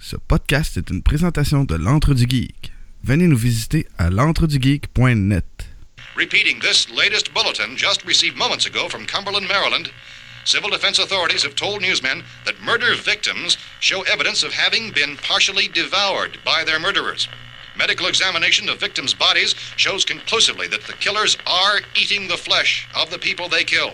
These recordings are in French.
Ce podcast est une présentation de l'Antre du Geek. Venez nous visiter à l'entredugeek.net. Repeating this latest bulletin just received moments ago from Cumberland, Maryland, civil defense authorities have told newsmen that murder victims show evidence of having been partially devoured by their murderers. Medical examination of victims' bodies shows conclusively that the killers are eating the flesh of the people they kill.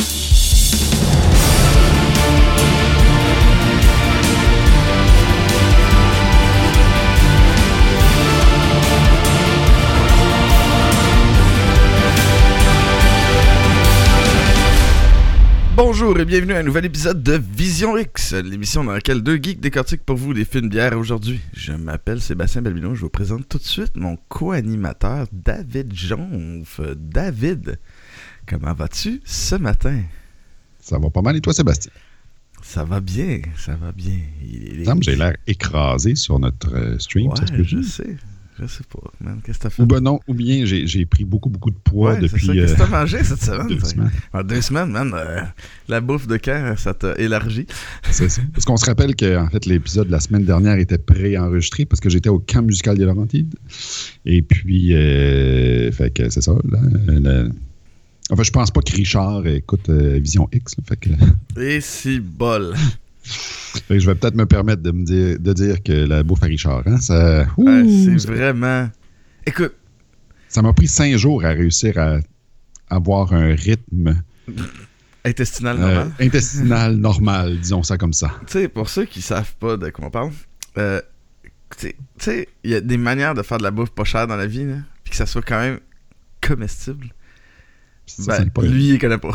Bonjour et bienvenue à un nouvel épisode de Vision X, l'émission dans laquelle deux geeks décortiquent pour vous des films d'hier aujourd'hui. Je m'appelle Sébastien Balbino, je vous présente tout de suite mon co-animateur David Jonf. David, comment vas-tu ce matin? Ça va pas mal et toi Sébastien? Ça va bien, ça va bien. J'ai l'air écrasé sur notre stream, ouais, ça se peut? Je sais pas, man. Qu'est-ce que t'as fait? Ou ben non, ou bien j'ai pris beaucoup de poids depuis... C'est ça. Qu'est-ce que t'as mangé cette semaine? 2 semaines. En 2 semaines, man, la bouffe de camp, ça t'a élargi. C'est ça. Parce qu'on se rappelle que en fait, l'épisode de la semaine dernière était pré-enregistré parce que j'étais au camp musical des Laurentides. Et puis, fait que c'est ça. Enfin, je pense pas que Richard écoute Vision X. Là, fait que... Et si bol. Fait que je vais peut-être me permettre de dire que la bouffe à Richard, hein, ça... c'est vraiment... Écoute... Ça m'a pris 5 jours à réussir à avoir un rythme... Intestinal normal. Intestinal normal, disons ça comme ça. Tu sais, pour ceux qui savent pas de quoi on parle, tu sais, il y a des manières de faire de la bouffe pas chère dans la vie, là, puis que ça soit quand même comestible. Ça, lui, il connaît pas.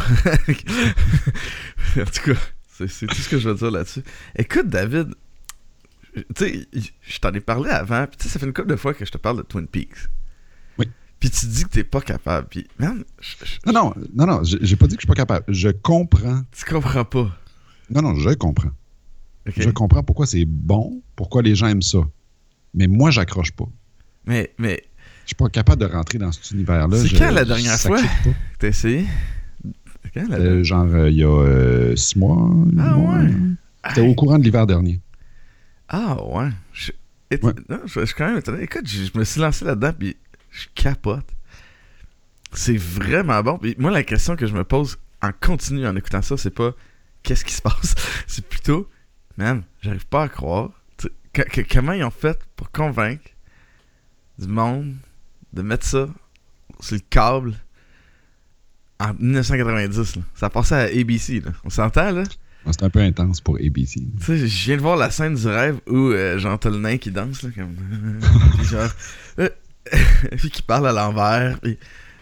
En tout cas... C'est tout ce que je veux dire là-dessus. Écoute, David, tu sais, je t'en ai parlé avant, puis tu sais, ça fait une couple de fois que je te parle de Twin Peaks. Oui. Puis tu dis que t'es pas capable, puis man... Non, j'ai pas dit que je suis pas capable. Je comprends. Tu comprends pas? Non, je comprends. Okay. Je comprends pourquoi c'est bon, pourquoi les gens aiment ça. Mais moi, j'accroche pas. Mais... Je suis pas capable de rentrer dans cet univers-là. C'est quand la dernière fois que t'as essayé? Genre, il y a 6 mois. Ouais. C'était au courant de l'hiver dernier. Ah, ouais. Non, je suis quand même étonné. Écoute, je me suis lancé là-dedans, puis je capote. C'est vraiment bon. Puis moi, la question que je me pose en continu en écoutant ça, c'est pas qu'est-ce qui se passe. C'est plutôt, man, j'arrive pas à croire. Comment ils ont fait pour convaincre du monde de mettre ça sur le câble en 1990, là. Ça passait à ABC, là. On s'entend, là? C'est un peu intense pour ABC. Tu sais, je viens de voir la scène du rêve où genre t'as le nain qui danse, là, comme... puis genre... puis qui parle à l'envers, puis...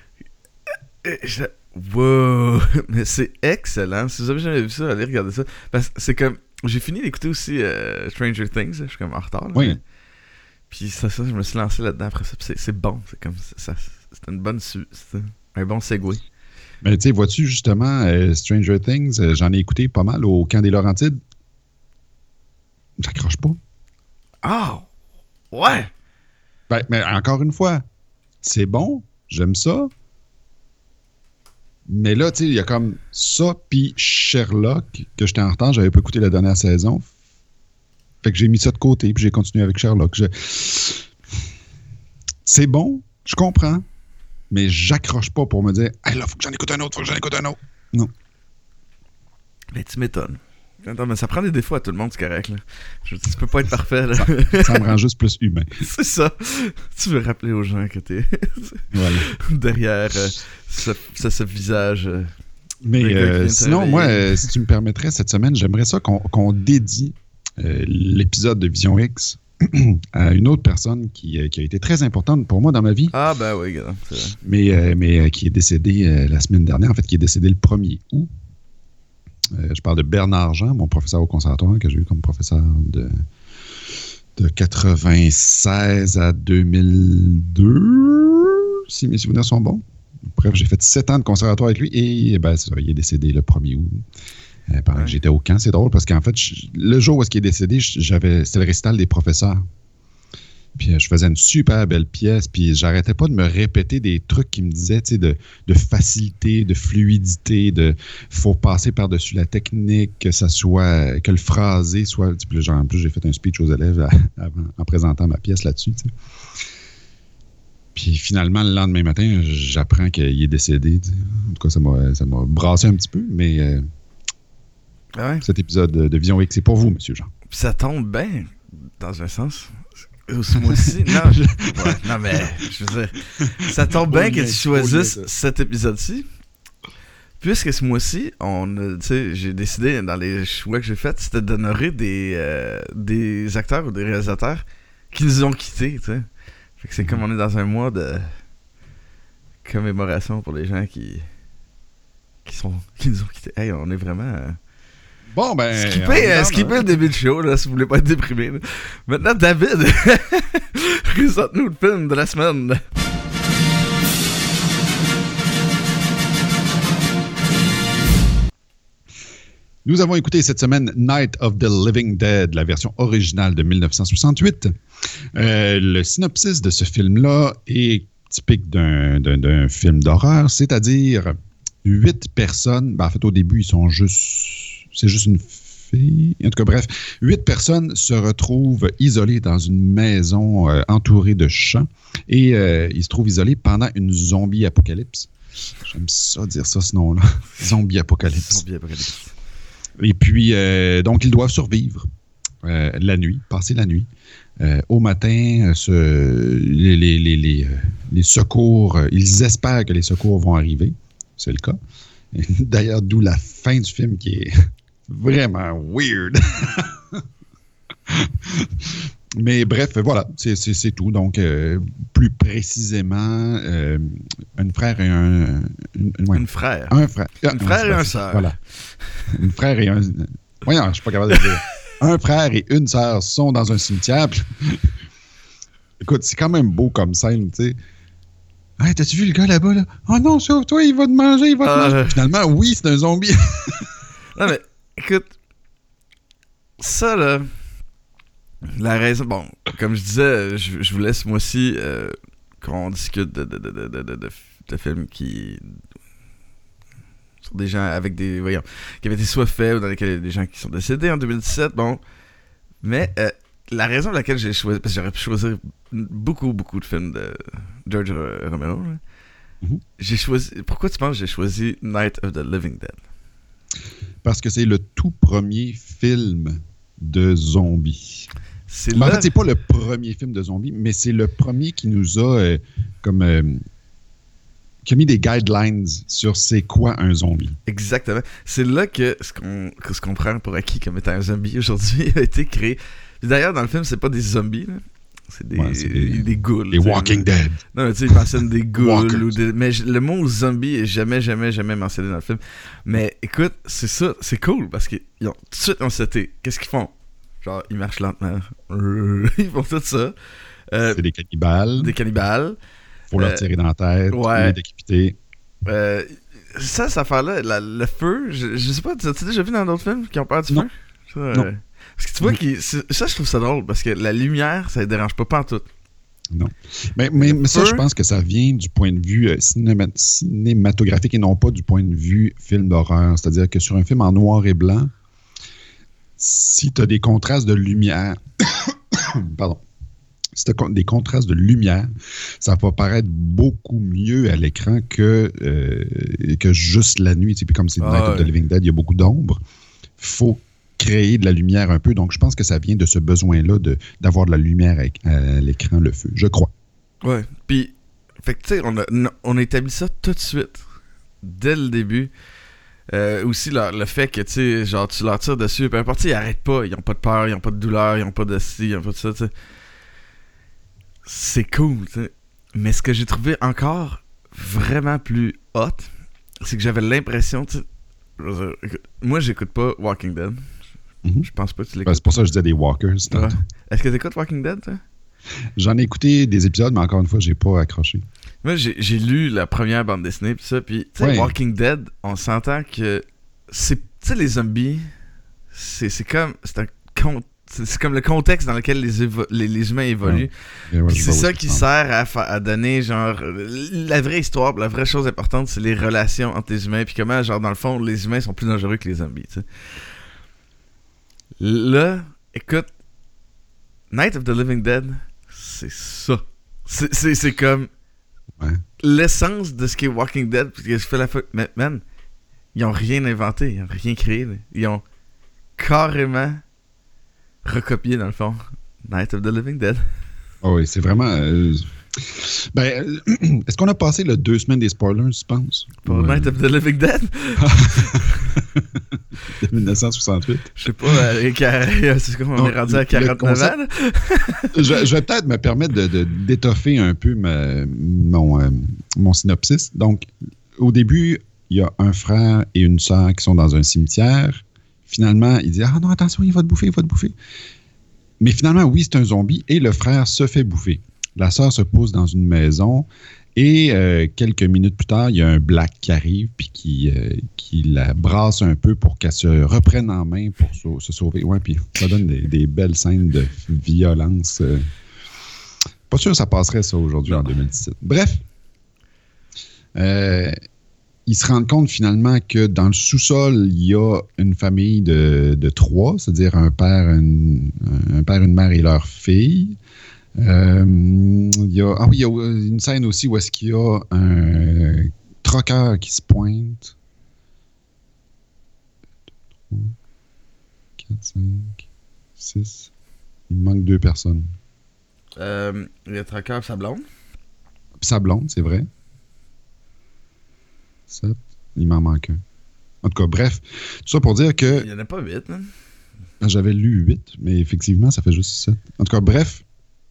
wow! Mais c'est excellent. Si vous avez jamais vu ça, allez regarder ça. Parce que c'est comme... J'ai fini d'écouter aussi Stranger Things, là. Je suis comme en retard, là. Oui. Puis ça, je me suis lancé là-dedans après ça. Puis c'est bon. C'est comme ça. C'est une bonne... C'est un bon segue. Mais tu sais, vois-tu justement, Stranger Things, j'en ai écouté pas mal au camp des Laurentides. J'accroche pas. Ah! Ouais! Ben, mais encore une fois, c'est bon, j'aime ça. Mais là, tu sais, il y a comme ça, puis Sherlock, que j'étais en retard, j'avais pas écouté la dernière saison. Fait que j'ai mis ça de côté, puis j'ai continué avec Sherlock. C'est bon, je comprends. Mais j'accroche pas pour me dire « Hey, là, faut que j'en écoute un autre, Non. Mais tu m'étonnes. Attends, mais ça prend des défauts à tout le monde, c'est correct, là. Tu peux pas être parfait, là. Ça me rend juste plus humain. C'est ça. Tu veux rappeler aux gens que t'es voilà. derrière ce visage. Mais sinon, moi, si tu me permettrais, cette semaine, j'aimerais ça qu'on dédie l'épisode de Vision X à une autre personne qui a été très importante pour moi dans ma vie. Ah ben oui, gars. Mais qui est décédée la semaine dernière, en fait, qui est décédée le 1er août. Je parle de Bernard Jean, mon professeur au conservatoire, que j'ai eu comme professeur de 96 à 2002, si mes souvenirs sont bons. Bref, j'ai fait 7 ans de conservatoire avec lui et ben, c'est ça, il est décédé le 1er août. Pendant que j'étais au camp, c'est drôle parce qu'en fait, le jour où il est décédé, c'était le récital des professeurs. Puis je faisais une super belle pièce, puis j'arrêtais pas de me répéter des trucs qui me disaient, tu sais, de facilité, de fluidité, faut passer par-dessus la technique, que le phrasé soit... Puis genre, en plus, j'ai fait un speech aux élèves en présentant ma pièce là-dessus, tu sais. Puis finalement, le lendemain matin, j'apprends qu'il est décédé, tu sais. En tout cas, ça m'a brassé un petit peu, mais cet épisode de Vision X, c'est pour vous, Monsieur Jean. Puis ça tombe bien, dans un sens... Ce mois-ci, non, mais je veux dire, ça tombe bien que tu choisisses cet épisode-ci, puisque ce mois-ci, j'ai décidé dans les choix que j'ai faits, c'était d'honorer des acteurs ou des réalisateurs qui nous ont quittés, tu sais. Fait que c'est comme on est dans un mois de commémoration pour les gens qui nous ont quittés. Hey, on est vraiment... Bon, ben... Skippez le début de show, là, si vous voulez pas être déprimé. Là. Maintenant, David, présente-nous le film de la semaine. Nous avons écouté cette semaine Night of the Living Dead, la version originale de 1968. Le synopsis de ce film-là est typique d'un film d'horreur, c'est-à-dire 8 personnes, en fait, au début, c'est juste une fille. En tout cas, bref, 8 personnes se retrouvent isolées dans une maison entourée de champs et ils se trouvent isolés pendant une zombie apocalypse. J'aime ça dire ça, ce nom-là. Zombie apocalypse. Et puis, donc, ils doivent survivre la nuit, passer la nuit. Au matin, les secours, ils espèrent que les secours vont arriver. C'est le cas. D'ailleurs, d'où la fin du film qui est vraiment weird. Mais bref, voilà, c'est tout. Donc, plus précisément, un frère et Une frère. Un frère. Une frère et un sœur. Voilà. Une frère et un... Voyons, je suis pas capable de le dire. Un frère et une sœur sont dans un cimetière. Puis... Écoute, c'est quand même beau comme scène, tu sais. Hey, t'as-tu vu le gars là-bas, là? Oh non, sauve-toi, il va te manger, Finalement, oui, c'est un zombie. Non, mais, écoute, ça, là, la raison... Bon, comme je disais, je vous laisse, moi aussi, qu'on discute de films qui... sur des gens avec des... Voyons, qui avaient été soit faits ou dans lesquels il y a des gens qui sont décédés en 2017, bon. Mais... la raison pour laquelle j'ai choisi... Parce que j'aurais pu choisir beaucoup de films de George Romero. J'ai choisi... Pourquoi tu penses que j'ai choisi Night of the Living Dead? Parce que c'est le tout premier film de zombies. En fait, c'est pas le premier film de zombies, mais c'est le premier qui nous a qui a mis des guidelines sur c'est quoi un zombie. Exactement. C'est là que ce qu'on prend pour acquis comme étant un zombie aujourd'hui a été créé. D'ailleurs, dans le film, c'est pas des zombies, là. C'est des ghouls. Les Walking Dead. Non, mais tu sais, ils mentionnent des ghouls. Mais le mot zombie est jamais mentionné dans le film. Mais écoute, c'est ça, c'est cool parce qu'ils ont tout de suite on s'était. Qu'est-ce qu'ils font? Genre, ils marchent lentement. Ils font tout ça. C'est des cannibales. Faut leur tirer dans la tête, les décapiter. Cette affaire-là, le feu, je sais pas, tu as déjà vu dans d'autres films qui ont peur du feu? Non. Parce que tu vois, ça, je trouve ça drôle, parce que la lumière, ça ne dérange pas pantoute. Non. Mais ça, je pense que ça vient du point de vue cinématographique et non pas du point de vue film d'horreur. C'est-à-dire que sur un film en noir et blanc, si tu as des contrastes de lumière, pardon, si tu as des contrastes de lumière, ça va paraître beaucoup mieux à l'écran que juste la nuit. Puis comme c'est Night of the Living Dead, il y a beaucoup d'ombre. Faut créer de la lumière un peu. Donc, je pense que ça vient de ce besoin-là d'avoir de la lumière à l'écran, le feu. Je crois. Ouais. Puis, fait que, tu sais, on a établi ça tout de suite. Dès le début. Aussi, le fait que, tu sais, genre, tu leur tires dessus, peu importe, ils arrêtent pas. Ils ont pas de peur, ils ont pas de douleur, ils ont pas de ci, ils ont pas de ça, tu sais. C'est cool, tu sais. Mais ce que j'ai trouvé encore vraiment plus hot, c'est que j'avais l'impression, tu sais, moi, j'écoute pas Walking Dead. Je pense pas que tu l'écoutes. C'est pour ça que je disais des Walkers. Ouais. Est-ce que tu écoutes Walking Dead, toi? J'en ai écouté des épisodes, mais encore une fois, j'ai pas accroché. Moi, j'ai lu la première bande dessinée, pis ça, puis tu sais, Walking Dead, on s'entend que c'est, tu sais, les zombies, c'est comme, C'est comme le contexte dans lequel les humains évoluent. Ouais, c'est ça qui sert à donner, genre, la vraie histoire, la vraie chose importante, c'est les relations entre les humains, puis comment, genre, dans le fond, les humains sont plus dangereux que les zombies, tu sais. Là, écoute, Night of the Living Dead, c'est ça. C'est comme l'essence de ce qui est Walking Dead, parce que je fais la fois. Mais, man, ils ont rien inventé, ils ont rien créé, là. Ils ont carrément recopié, dans le fond, Night of the Living Dead. Oh oui, c'est vraiment... est-ce qu'on a passé 2 semaines des spoilers, tu penses? Pour Night of the Living Dead? De 1968. Je sais pas, c'est comme on est rendu à 49 ans. Je vais peut-être me permettre d'étoffer un peu mon synopsis. Donc, au début, il y a un frère et une sœur qui sont dans un cimetière. Finalement, il dit « Ah non, attention, il va te bouffer. » Mais finalement, oui, c'est un zombie et le frère se fait bouffer. La sœur se pose dans une maison et quelques minutes plus tard, il y a un Black qui arrive puis qui la brasse un peu pour qu'elle se reprenne en main pour se sauver. Ouais, puis ça donne des belles scènes de violence. Pas sûr que ça passerait ça aujourd'hui en 2017. Bref, ils se rendent compte finalement que dans le sous-sol, il y a une famille de 3, c'est-à-dire un père, une mère et leur fille. Il y a une scène aussi où est-ce qu'il y a un troqueur qui se pointe. 3, 4, 5, 6. Il me manque 2 personnes. Le troqueur et sa blonde. Sa blonde, c'est vrai. 7. Il m'en manque un. En tout cas, bref. Tout ça pour dire que... Il n'y en a pas 8, hein? J'avais lu 8, mais effectivement, ça fait juste 7. En tout cas, bref.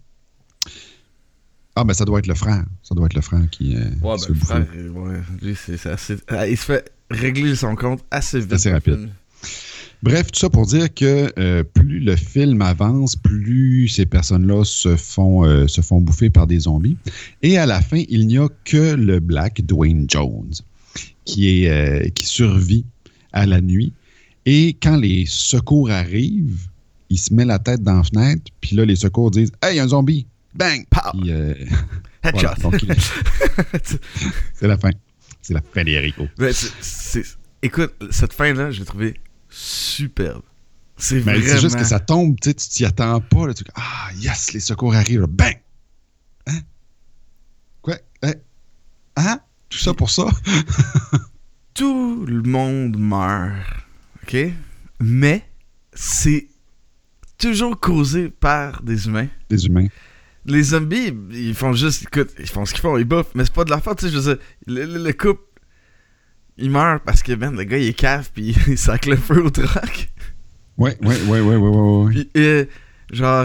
Ah, ben ça doit être le frère. Ça doit être le frère qui se fait bouffer. Lui, c'est assez... il se fait régler son compte assez vite. Assez rapide. Bref, tout ça pour dire que plus le film avance, plus ces personnes-là se font bouffer par des zombies. Et à la fin, il n'y a que le Black, Dwayne Jones, qui survit à la nuit. Et quand les secours arrivent, il se met la tête dans la fenêtre, puis là, les secours disent « Hey, il y a un zombie! » Bang! Puis, headshot! Voilà, donc, c'est la fin. C'est la fin des haricots. Ben, écoute, cette fin-là, je l'ai trouvée superbe. C'est juste que ça tombe, tu t'y attends pas. Là, ah, yes, les secours arrivent. Là, bang! Hein? Quoi? Hein? Tout ça pour ça? Tout le monde meurt. OK? Mais c'est toujours causé par des humains. Des humains. Les zombies, ils font juste... Écoute, ils font ce qu'ils font, ils bouffent. Mais c'est pas de leur faute, tu sais, je veux dire. Le couple, il meurt parce que, le gars, il est cave puis il sac le feu au truck. Ouais. Puis, genre,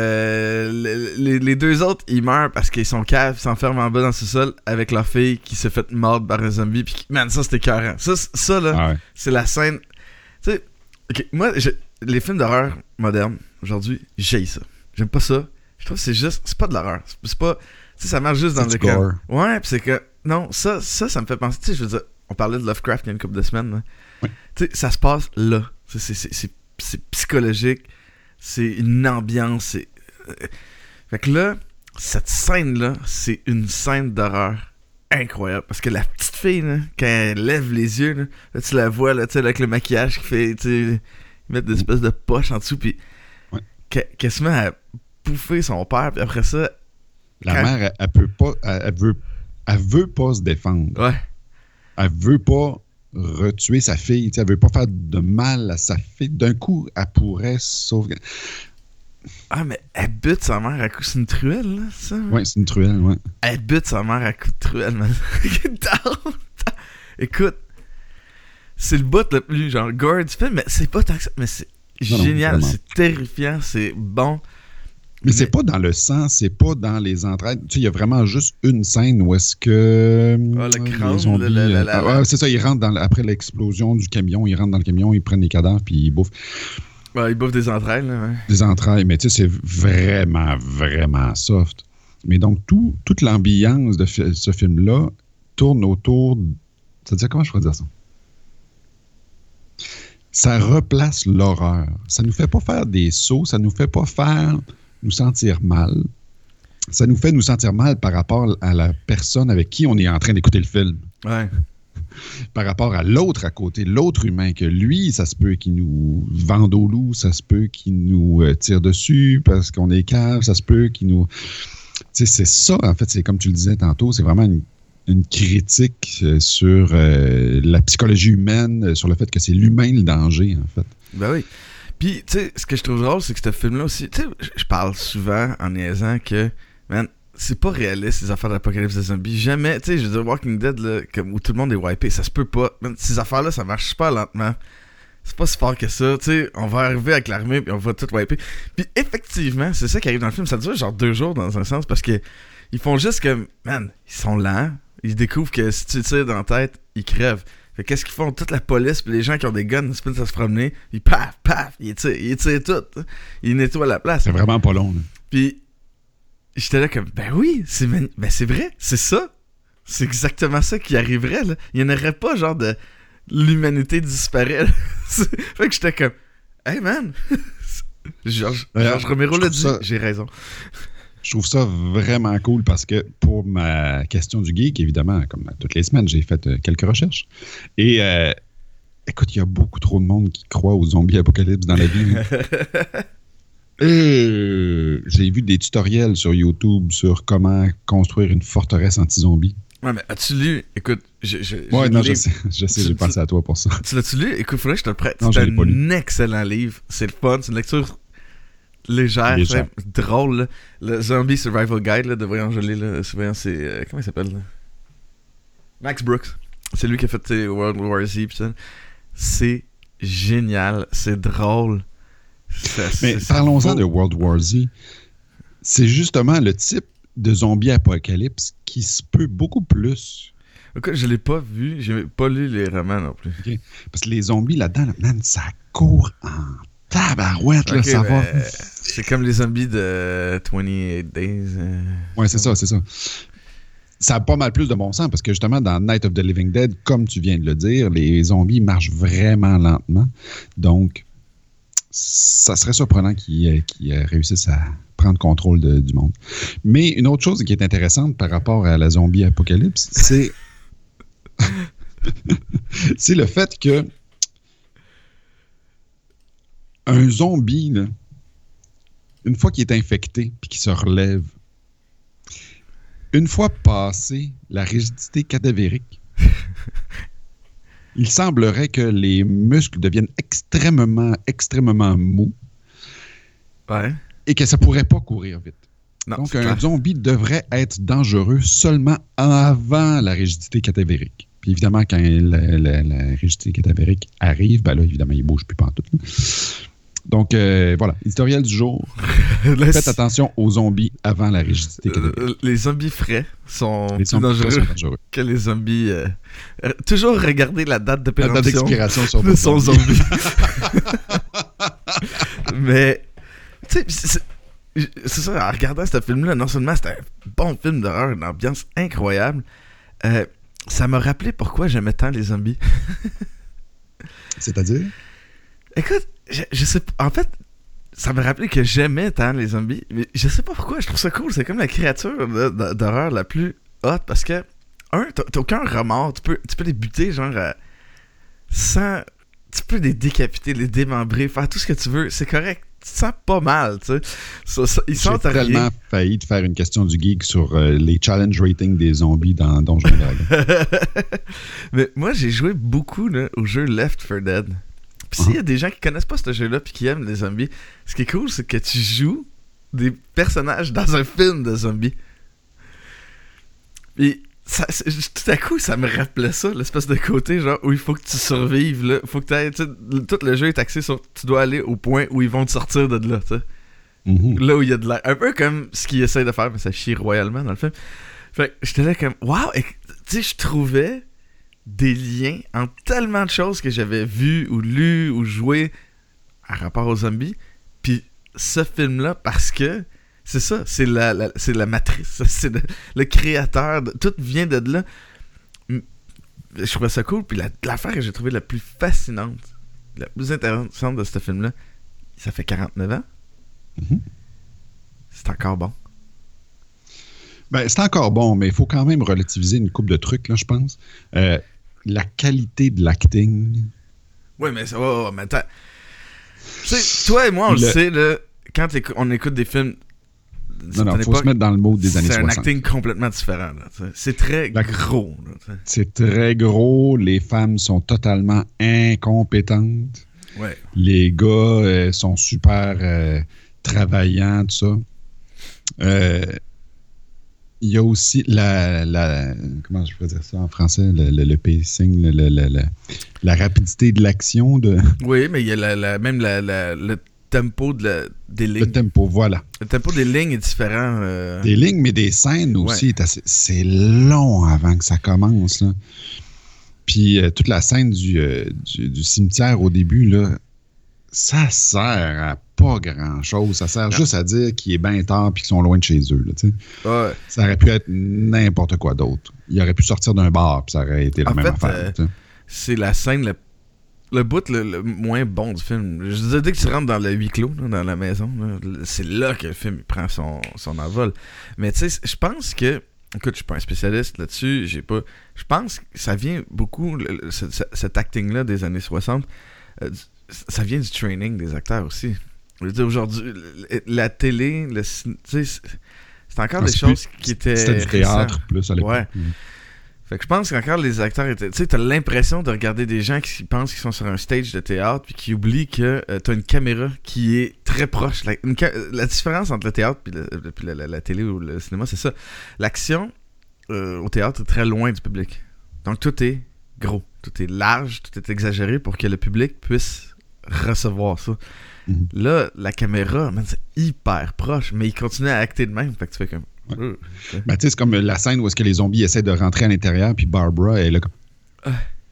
les 2 autres, ils meurent parce qu'ils sont caves, ils s'enferment en bas dans ce sol avec leur fille qui s'est fait mordre par un zombie. Puis, man, ça, c'était écœurant. Ça là, c'est la scène... Tu sais, okay, moi, les films d'horreur modernes, aujourd'hui, j'haïs ça. J'aime pas ça. Je trouve que c'est pas de l'horreur. C'est pas... Tu sais, ça marche juste dans le cas. Ouais, pis c'est que... Non, ça me fait penser... Tu sais, je veux dire, on parlait de Lovecraft il y a une couple de semaines. Tu sais, ça se passe là. C'est psychologique. C'est une ambiance. Fait que là, cette scène-là, c'est une scène d'horreur incroyable. Parce que la petite fille, là, quand elle lève les yeux, là tu la vois, là, avec le maquillage qui fait... Ils mettent des espèces de poches en dessous, puis qu'elle se met à bouffer son père, puis après ça... La mère, elle peut pas... Elle veut pas se défendre. Ouais. Elle veut pas retuer sa fille. Elle veut pas faire de mal à sa fille. D'un coup, elle pourrait sauver... Ah, mais elle bute sa mère à coup... C'est une truelle, là, ça? Ouais, c'est une truelle, ouais. Elle bute sa mère à coup de truelle, man. Écoute, c'est le bout le plus, genre, gore du film, mais c'est pas tant que ça... Mais c'est génial, c'est terrifiant, c'est bon... Mais c'est pas dans le sang, c'est pas dans les entrailles. Tu sais, il y a vraiment juste une scène où est-ce que... le crâne, c'est ça, ils rentrent après l'explosion du camion, ils rentrent dans le camion, ils prennent les cadavres, puis ils bouffent. Ouais, ils bouffent des entrailles, là, ouais. Des entrailles, mais tu sais, c'est vraiment, vraiment soft. Mais donc, toute l'ambiance de ce film-là tourne autour... C'est-à-dire, comment je pourrais dire ça? ça replace l'horreur. Ça nous fait pas faire des sauts, ça nous fait pas faire nous sentir mal. Ça nous fait nous sentir mal par rapport à la personne avec qui on est en train d'écouter le film. Ouais. Par rapport à l'autre à côté, l'autre humain, que lui, ça se peut qu'il nous vende au loup, ça se peut qu'il nous tire dessus parce qu'on est cave, ça se peut qu'il nous... Tu sais, c'est ça, en fait, c'est comme tu le disais tantôt, c'est vraiment une critique sur la psychologie humaine, sur le fait que c'est l'humain le danger, en fait. Ben oui. Puis, tu sais, ce que je trouve drôle, c'est que ce film-là aussi, tu sais, je parle souvent en niaisant que, man, c'est pas réaliste, ces affaires d'apocalypse de zombies. Jamais, tu sais, je veux dire, Walking Dead, là, où tout le monde est wipé, ça se peut pas. Man, ces affaires-là, ça marche super lentement. C'est pas si fort que ça, tu sais. On va arriver avec l'armée, puis on va tout wiper. Puis, effectivement, c'est ça qui arrive dans le film. Ça dure genre 2 jours, dans un sens, parce que ils font juste que, man, ils sont lents. Ils découvrent que si tu tires dans la tête, ils crèvent. Fait qu'est-ce qu'ils font? Toute la police, puis les gens qui ont des guns, ils se mettent à se promener, ils paf, ils tirent tout. Ils nettoient la place. C'est vraiment pas long, là. Puis, j'étais là comme, ben oui, c'est vrai, c'est ça. C'est exactement ça qui arriverait, là. Il n'y en aurait pas, genre, de l'humanité disparaît. Fait que j'étais comme, hey man, Georges Romero l'a dit, j'ai raison. Je trouve ça vraiment cool parce que pour ma question du geek, évidemment, comme toutes les semaines, j'ai fait quelques recherches. Et écoute, il y a beaucoup trop de monde qui croit aux zombies apocalypse dans la vie. J'ai vu des tutoriels sur YouTube sur comment construire une forteresse anti-zombie. Ouais, mais as-tu lu? Écoute, je sais, j'ai pensé à toi pour ça. Tu l'as-tu lu? Écoute, faudrait que je te le prête. Non, c'est un excellent livre. C'est le fun, c'est une lecture légère. Drôle, là. Le Zombie Survival Guide là, de Voyons Gelé, là. C'est comment il s'appelle, là? Max Brooks. C'est lui qui a fait World War Z. Pis ça. C'est génial. C'est drôle. Mais parlons-en de World War Z. C'est justement le type de zombie apocalypse qui se peut beaucoup plus. Écoute, je l'ai pas vu. J'ai pas lu les romans non plus. Okay. Parce que les zombies là-dedans, man, ça court en tabarouette, là, ça va. C'est comme les zombies de 28 Days. Ouais, c'est ça. Ça a pas mal plus de bon sens parce que justement, dans Night of the Living Dead, comme tu viens de le dire, les zombies marchent vraiment lentement. Donc, ça serait surprenant qu'ils réussissent à prendre contrôle du monde. Mais une autre chose qui est intéressante par rapport à la zombie apocalypse, c'est c'est le fait que un zombie, là, une fois qu'il est infecté puis qu'il se relève, une fois passé la rigidité cadavérique, il semblerait que les muscles deviennent extrêmement mous. Ouais. Et que ça pourrait pas courir vite. Non, donc, un zombie devrait être dangereux seulement avant la rigidité cadavérique. Puis évidemment, quand la rigidité cadavérique arrive, ben là, évidemment, il bouge plus pantoute. Donc, voilà. Éditorial du jour. Faites attention aux zombies avant la rigidité cadavérique. Les zombies frais sont plus dangereux que les zombies... toujours regarder la date de péremption. La date d'expiration sur de son zombie. Mais, tu sais, c'est ça, en regardant ce film-là, non seulement c'était un bon film d'horreur, une ambiance incroyable, ça m'a rappelé pourquoi j'aimais tant les zombies. C'est-à-dire? Écoute, je sais pas. En fait, ça m'a rappelé que j'aimais tant les zombies, mais je sais pas pourquoi, je trouve ça cool. C'est comme la créature d'horreur la plus hot parce que, t'as aucun remords. Tu peux les buter, genre, sans. Tu peux les décapiter, les démembrer, faire tout ce que tu veux. C'est correct. Tu te sens pas mal, tu sais. Ils sentent rien. J'ai tellement failli te faire une question du geek sur les challenge ratings des zombies dans Donjons & Dragons. Mais moi, j'ai joué beaucoup là, au jeu Left 4 Dead. Puis s'il y a des gens qui connaissent pas ce jeu-là puis qui aiment les zombies, ce qui est cool, c'est que tu joues des personnages dans un film de zombies. Puis tout à coup, ça me rappelait ça, l'espèce de côté genre où il faut que tu survives, là. Faut que t'ailles, tout le jeu est axé sur tu dois aller au point où ils vont te sortir de là, tu sais. Mm-hmm. Là où il y a de l'air. Un peu comme ce qu'ils essayent de faire, mais ça chie royalement dans le film. Fait que j'étais là comme, waouh! Tu sais, je trouvais des liens entre tellement de choses que j'avais vues ou lues ou jouées à rapport aux zombies. Puis ce film-là, parce que c'est ça, c'est la matrice, c'est le créateur, tout vient de là. Je trouvais ça cool. Puis l'affaire que j'ai trouvée la plus fascinante la plus intéressante de ce film-là, ça fait 49 ans. Mm-hmm. C'est encore bon. Ben, c'est encore bon, mais il faut quand même relativiser une couple de trucs, là, je pense. La qualité de l'acting. Oui, mais ça va, mais attends. Tu sais, toi et moi, on le sait, là, quand on écoute des films. Non, il faut se mettre dans le mode des années 60. C'est un acting complètement différent. Là, c'est très gros. Là, c'est très gros. Les femmes sont totalement incompétentes. Ouais. Les gars sont super travaillants, tout ça. Il y a aussi comment je peux dire ça en français, le pacing, la rapidité de l'action. Oui, mais il y a même le tempo des lignes. Le tempo, voilà. Le tempo des lignes est différent. Des lignes, mais des scènes aussi. Ouais. C'est long avant que ça commence. Là. Puis toute la scène du cimetière au début, là, ça sert à pas grand-chose. Ça sert juste à dire qu'il est bien tard et qu'ils sont loin de chez eux. Là, ouais. Ça aurait pu être n'importe quoi d'autre. Il aurait pu sortir d'un bar puis ça aurait été la même affaire. C'est la scène, le bout le moins bon du film. Je disais, dès que tu rentres dans le huis clos, là, dans la maison, là, c'est là que le film il prend son envol. Mais tu sais, je pense que... Écoute, je suis pas un spécialiste là-dessus. Je pense que ça vient beaucoup, cet acting-là des années 60, ça vient du training des acteurs aussi. Je veux dire, aujourd'hui, la télé, c'est encore des choses qui étaient... C'était du théâtre plus à l'époque. Ouais. Fait que je pense qu'encore les acteurs étaient... Tu sais, t'as l'impression de regarder des gens qui pensent qu'ils sont sur un stage de théâtre puis qui oublient que t'as une caméra qui est très proche. La différence entre le théâtre puis la télé ou le cinéma, c'est ça. L'action au théâtre est très loin du public. Donc tout est gros, tout est large, tout est exagéré pour que le public puisse recevoir ça. Mm-hmm. Là, la caméra, man, c'est hyper proche, mais il continue à acter de même. Fait que tu fais comme... Ouais. Okay. Ben, tu sais, c'est comme la scène où est-ce que les zombies essaient de rentrer à l'intérieur, puis Barbara est là comme...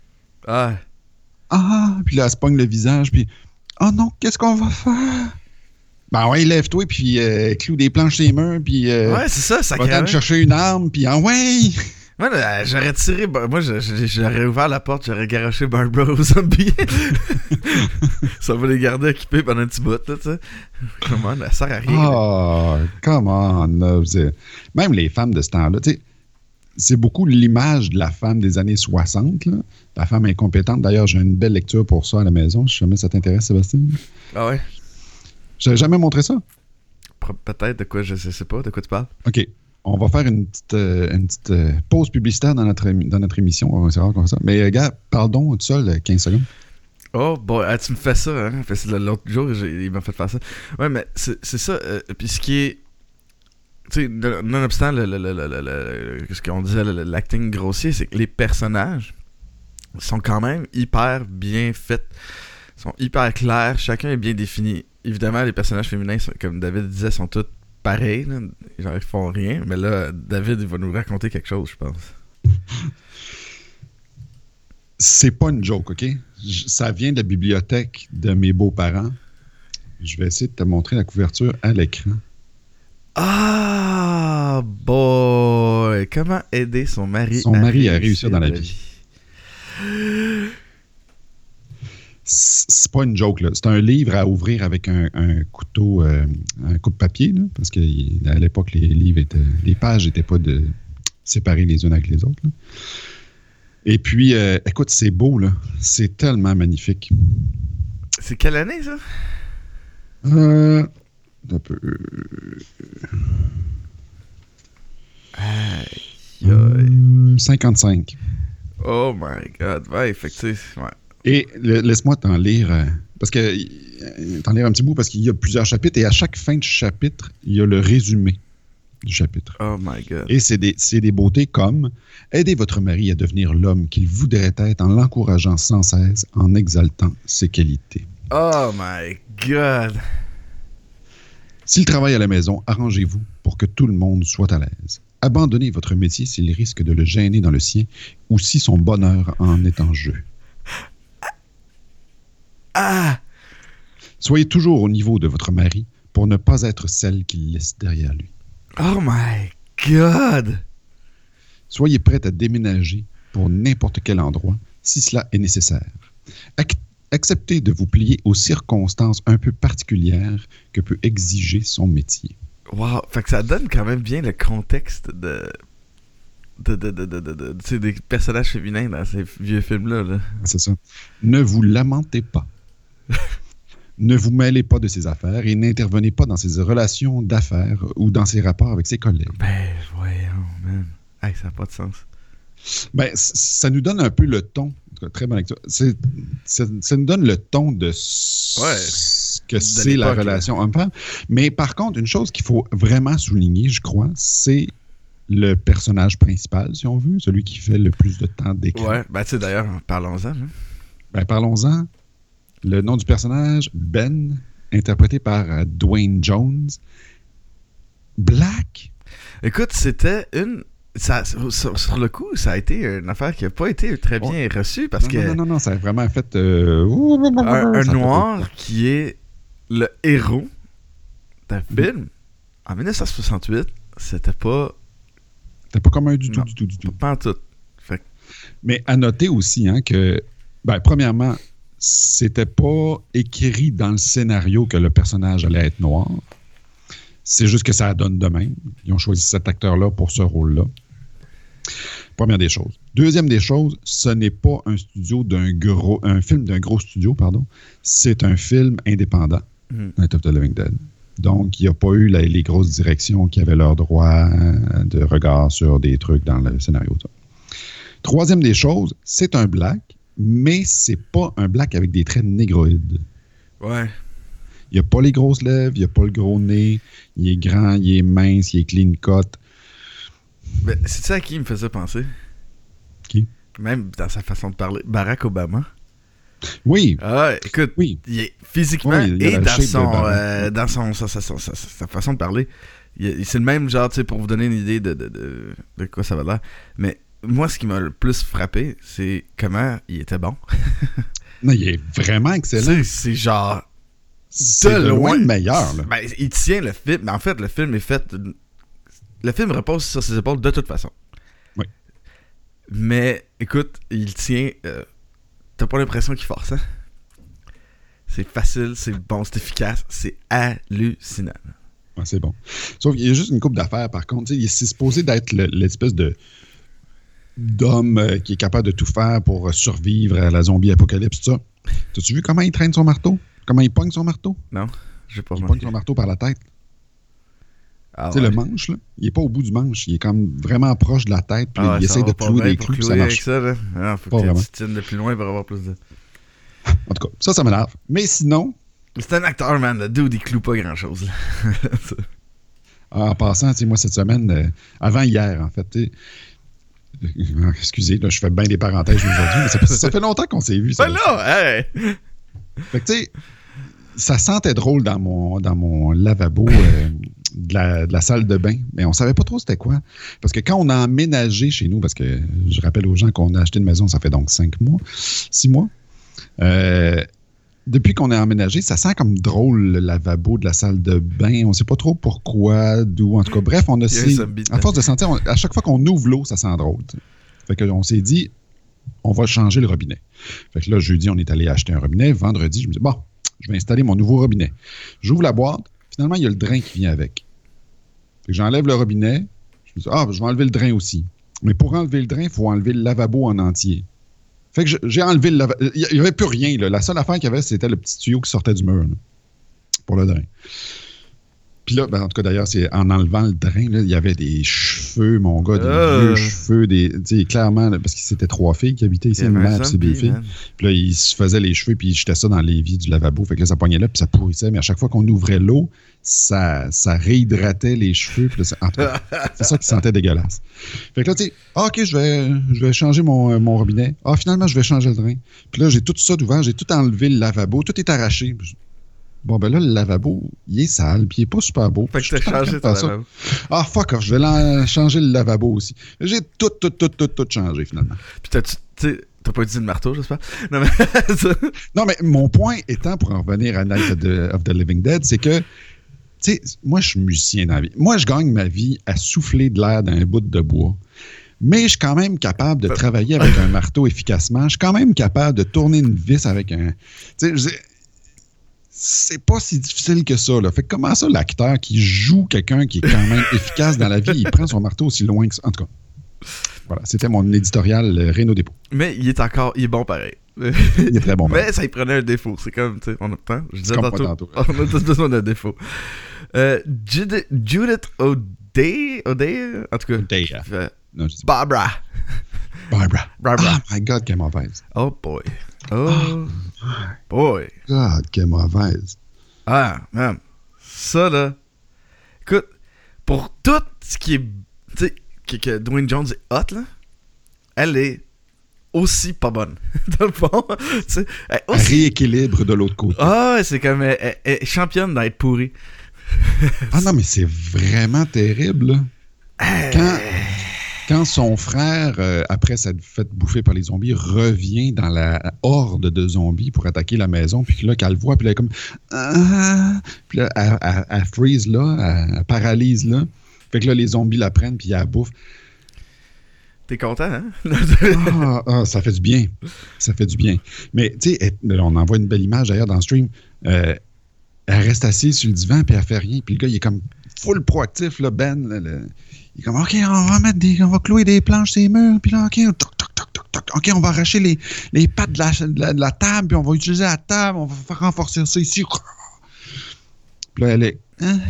Puis là, elle se pogne le visage, puis... Oh non, qu'est-ce qu'on va faire? Ben ouais, lève-toi, puis cloue des planches sur les murs, puis... ouais, c'est ça, ça va chercher une arme, puis ouais! Moi, j'aurais tiré... Moi, j'aurais ouvert la porte, j'aurais garoché Barbara aux zombies. Ça va les garder occupés pendant un petit bout, là, tu sais. Comment, elle sert à rien. Oh, comment? Même les femmes de ce temps-là, tu sais, c'est beaucoup l'image de la femme des années 60, là. La femme incompétente. D'ailleurs, j'ai une belle lecture pour ça à la maison, si jamais ça t'intéresse, Sébastien. Ah ouais? Je t'avais jamais montré ça? Peut-être, de quoi, je sais pas, de quoi tu parles. OK. On va faire une petite pause publicitaire dans notre émission. C'est rare qu'on fait ça. Mais gars, pardon, tout seul, 15 secondes. Oh, bon, tu me fais ça, hein? Parce que l'autre jour, il m'a fait faire ça. Ouais, mais c'est ça. Puis ce qui est... Tu sais, nonobstant ce qu'on disait, l'acting grossier, c'est que les personnages sont quand même hyper bien faits. Sont hyper clairs. Chacun est bien défini. Évidemment, les personnages féminins, comme David disait, sont tous pareil, là. Genre, ils font rien, mais là, David, il va nous raconter quelque chose, je pense. C'est pas une joke, OK? Ça vient de la bibliothèque de mes beaux-parents. Je vais essayer de te montrer la couverture à l'écran. Ah, boy! Comment aider son mari à réussir dans la vie? C'est pas une joke, là. C'est un livre à ouvrir avec un couteau, un coupe-papier, là, parce qu'à l'époque, les pages n'étaient pas séparées les unes avec les autres, là. Et puis, écoute, c'est beau, là. C'est tellement magnifique. C'est quelle année, ça? Un peu... 55. Oh my God. Ouais, effectivement. Ouais. Et laisse-moi t'en lire, un petit bout, parce qu'il y a plusieurs chapitres, et à chaque fin de chapitre, il y a le résumé du chapitre. Oh my God. Et c'est des beautés comme « Aidez votre mari à devenir l'homme qu'il voudrait être en l'encourageant sans cesse, en exaltant ses qualités. » Oh my God. S'il travaille à la maison, arrangez-vous pour que tout le monde soit à l'aise. Abandonnez votre métier s'il risque de le gêner dans le sien ou si son bonheur en est en jeu. Ah! Soyez toujours au niveau de votre mari pour ne pas être celle qu'il laisse derrière lui. Oh my God! Soyez prête à déménager pour n'importe quel endroit si cela est nécessaire. acceptez de vous plier aux circonstances un peu particulières que peut exiger son métier. Wow, fait que ça donne quand même bien le contexte des personnages féminins dans ces vieux films-là. Là. C'est ça. Ne vous lamentez pas. Ne vous mêlez pas de ses affaires et n'intervenez pas dans ses relations d'affaires ou dans ses rapports avec ses collègues. Ben, voyons, man. Hey, ça n'a pas de sens. Ben, ça nous donne un peu le ton. En tout cas, très bonne lecture. Ça nous donne le ton de ce que c'est la relation homme-femme. Mais par contre, une chose qu'il faut vraiment souligner, je crois, c'est le personnage principal, si on veut, celui qui fait le plus de temps d'écran. Ouais, ben tu sais, d'ailleurs, parlons-en. Hein? Ben, parlons-en. Le nom du personnage, Ben, interprété par Dwayne Jones. Black. Écoute, c'était une... sur le coup, ça a été une affaire qui n'a pas été très bien reçue parce que... Non, ça a vraiment fait... un noir qui est le héros d'un film en 1968, c'était pas... C'était pas commun du tout. Pas en tout. Fait... Mais à noter aussi hein, que, ben, premièrement, c'était pas écrit dans le scénario que le personnage allait être noir. C'est juste que ça donne de même. Ils ont choisi cet acteur-là pour ce rôle-là. Première des choses. Deuxième des choses, ce n'est pas un film d'un gros studio, pardon. C'est un film indépendant, Night of the Living Dead. Donc, il n'y a pas eu les grosses directions qui avaient leur droit de regard sur des trucs dans le scénario. Ça. Troisième des choses, c'est un black, mais c'est pas un black avec des traits négroïdes. Ouais. Il n'y a pas les grosses lèvres, il n'y a pas le gros nez, il est grand, il est mince, il est clean cut. Mais c'est ça à qui il me faisait penser? Qui? Même dans sa façon de parler. Barack Obama. Oui. Ah, écoute, oui. Il est physiquement et dans sa façon de parler, c'est le même genre, tu sais, pour vous donner une idée de quoi ça va l'air. Mais moi, ce qui m'a le plus frappé, c'est comment il était bon. Non, il est vraiment excellent. C'est genre... C'est de loin le meilleur. Là. Ben, il tient le film. En fait, le film est fait... Le film repose sur ses épaules de toute façon. Oui. Mais, écoute, il tient... T'as pas l'impression qu'il force, hein? C'est facile, c'est bon, c'est efficace, c'est hallucinant. Ah, c'est bon. Sauf qu'il y a juste une couple d'affaires, par contre. C'est supposé d'être l'espèce d'homme qui est capable de tout faire pour survivre à la zombie-apocalypse, tout ça. T'as-tu vu comment il traîne son marteau? Comment il pogne son marteau? Non, j'ai pas Il pogne son marteau par la tête. Ah, tu sais, le manche, là, il est pas au bout du manche. Il est comme vraiment proche de la tête. Puis il essaie de clouer des clous, puis ça marche. Ça, là. Ah, faut que tu tiennes de plus loin pour avoir plus de... En tout cas, ça m'énerve. Mais sinon... C'est un acteur, man. Le dude, il cloue pas grand-chose. En passant, moi, cette semaine, avant hier, en fait, excusez, là, je fais bien des parenthèses aujourd'hui, mais ça fait longtemps qu'on s'est vu. Ben là, hey! Fait que, tu sais, ça sentait drôle dans mon lavabo de la salle de bain, mais on savait pas trop c'était quoi. Parce que quand on a emménagé chez nous, parce que je rappelle aux gens qu'on a acheté une maison, ça fait donc 6 mois, depuis qu'on a emménagé, ça sent comme drôle le lavabo de la salle de bain. On sait pas trop pourquoi, d'où. En tout cas, bref, on a à force de sentir, à chaque fois qu'on ouvre l'eau, ça sent drôle. T'sais. Fait qu'on s'est dit, on va changer le robinet. Fait que là, jeudi, on est allé acheter un robinet. Vendredi, je me dis, bon, je vais installer mon nouveau robinet. J'ouvre la boîte. Finalement, il y a le drain qui vient avec. Fait que j'enlève le robinet. Je me dis, je vais enlever le drain aussi. Mais pour enlever le drain, il faut enlever le lavabo en entier. Fait que j'ai enlevé le lavabo. Il n'y avait plus rien. Là. La seule affaire qu'il y avait, c'était le petit tuyau qui sortait du mur là, pour le drain. Puis là, en tout cas, d'ailleurs, c'est en enlevant le drain, là, il y avait des cheveux, mon gars, des vieux cheveux, clairement, là, parce que c'était 3 filles qui habitaient ici, une mère et ses 2 filles. Puis là, ils se faisaient les cheveux, puis ils jetaient ça dans l'évier du lavabo. Fait que là, ça pognait là, puis ça pourrissait. Mais à chaque fois qu'on ouvrait l'eau, ça réhydratait les cheveux. Puis là, en tout cas, c'est ça qui sentait dégueulasse. Fait que là, tu sais, OK, je vais changer mon robinet. Finalement, je vais changer le drain. Puis là, j'ai tout ça d'ouvert, j'ai tout enlevé le lavabo, tout est arraché. Bon, ben là, le lavabo, il est sale, puis il est pas super beau. Fait que t'as changé ton lavabo. Fuck off, je vais changer le lavabo aussi. J'ai tout changé, finalement. Puis t'as pas utilisé le marteau, j'espère? Non, mais mon point étant, pour en revenir à Night of the Living Dead, c'est que, tu sais, moi, je suis musicien dans la vie. Moi, je gagne ma vie à souffler de l'air dans un bout de bois. Mais je suis quand même capable de travailler avec un marteau efficacement. Je suis quand même capable de tourner une vis avec un... Tu sais, c'est pas si difficile que ça. Là. Fait que comment ça, l'acteur qui joue quelqu'un qui est quand même efficace dans la vie, il prend son marteau aussi loin que ça? En tout cas, voilà, c'était mon éditorial Renaud Dépôt. Mais il est bon pareil. Il est très bon. Mais ça, il prenait un défaut. C'est comme, tu sais, je disais tantôt, on a tous besoin d'un défaut. Judith O'Day, en tout cas. O'Day. Non, je dis Barbara. Oh my God, quelle mauvaise. Oh boy. Oh boy. God, quelle mauvaise. Ah, man. Ça, là. Écoute, pour tout ce qui est. Tu sais, que Dwayne Jones est hot, là, elle est aussi pas bonne. Dans le fond, tu sais. Elle rééquilibre de l'autre côté. Ah, c'est comme. Elle est championne d'être pourrie. Ah non, mais c'est vraiment terrible, là. Quand son frère, après s'être fait bouffer par les zombies, revient dans la horde de zombies pour attaquer la maison, puis là, qu'elle le voit, puis là, elle est comme... Puis là, elle freeze là, elle paralyse là. Fait que là, les zombies la prennent, puis elle la bouffent. T'es content, hein? Ça fait du bien. Ça fait du bien. Mais, tu sais, on envoie une belle image, d'ailleurs, dans le stream. Elle reste assise sur le divan, puis elle fait rien. Puis le gars, il est comme full proactif, là, Ben. Il est comme, OK, on va clouer des planches sur les murs, puis là, OK, OK, on va arracher les pattes de la table, puis on va utiliser la table, on va faire renforcer ça ici. Puis là, elle est...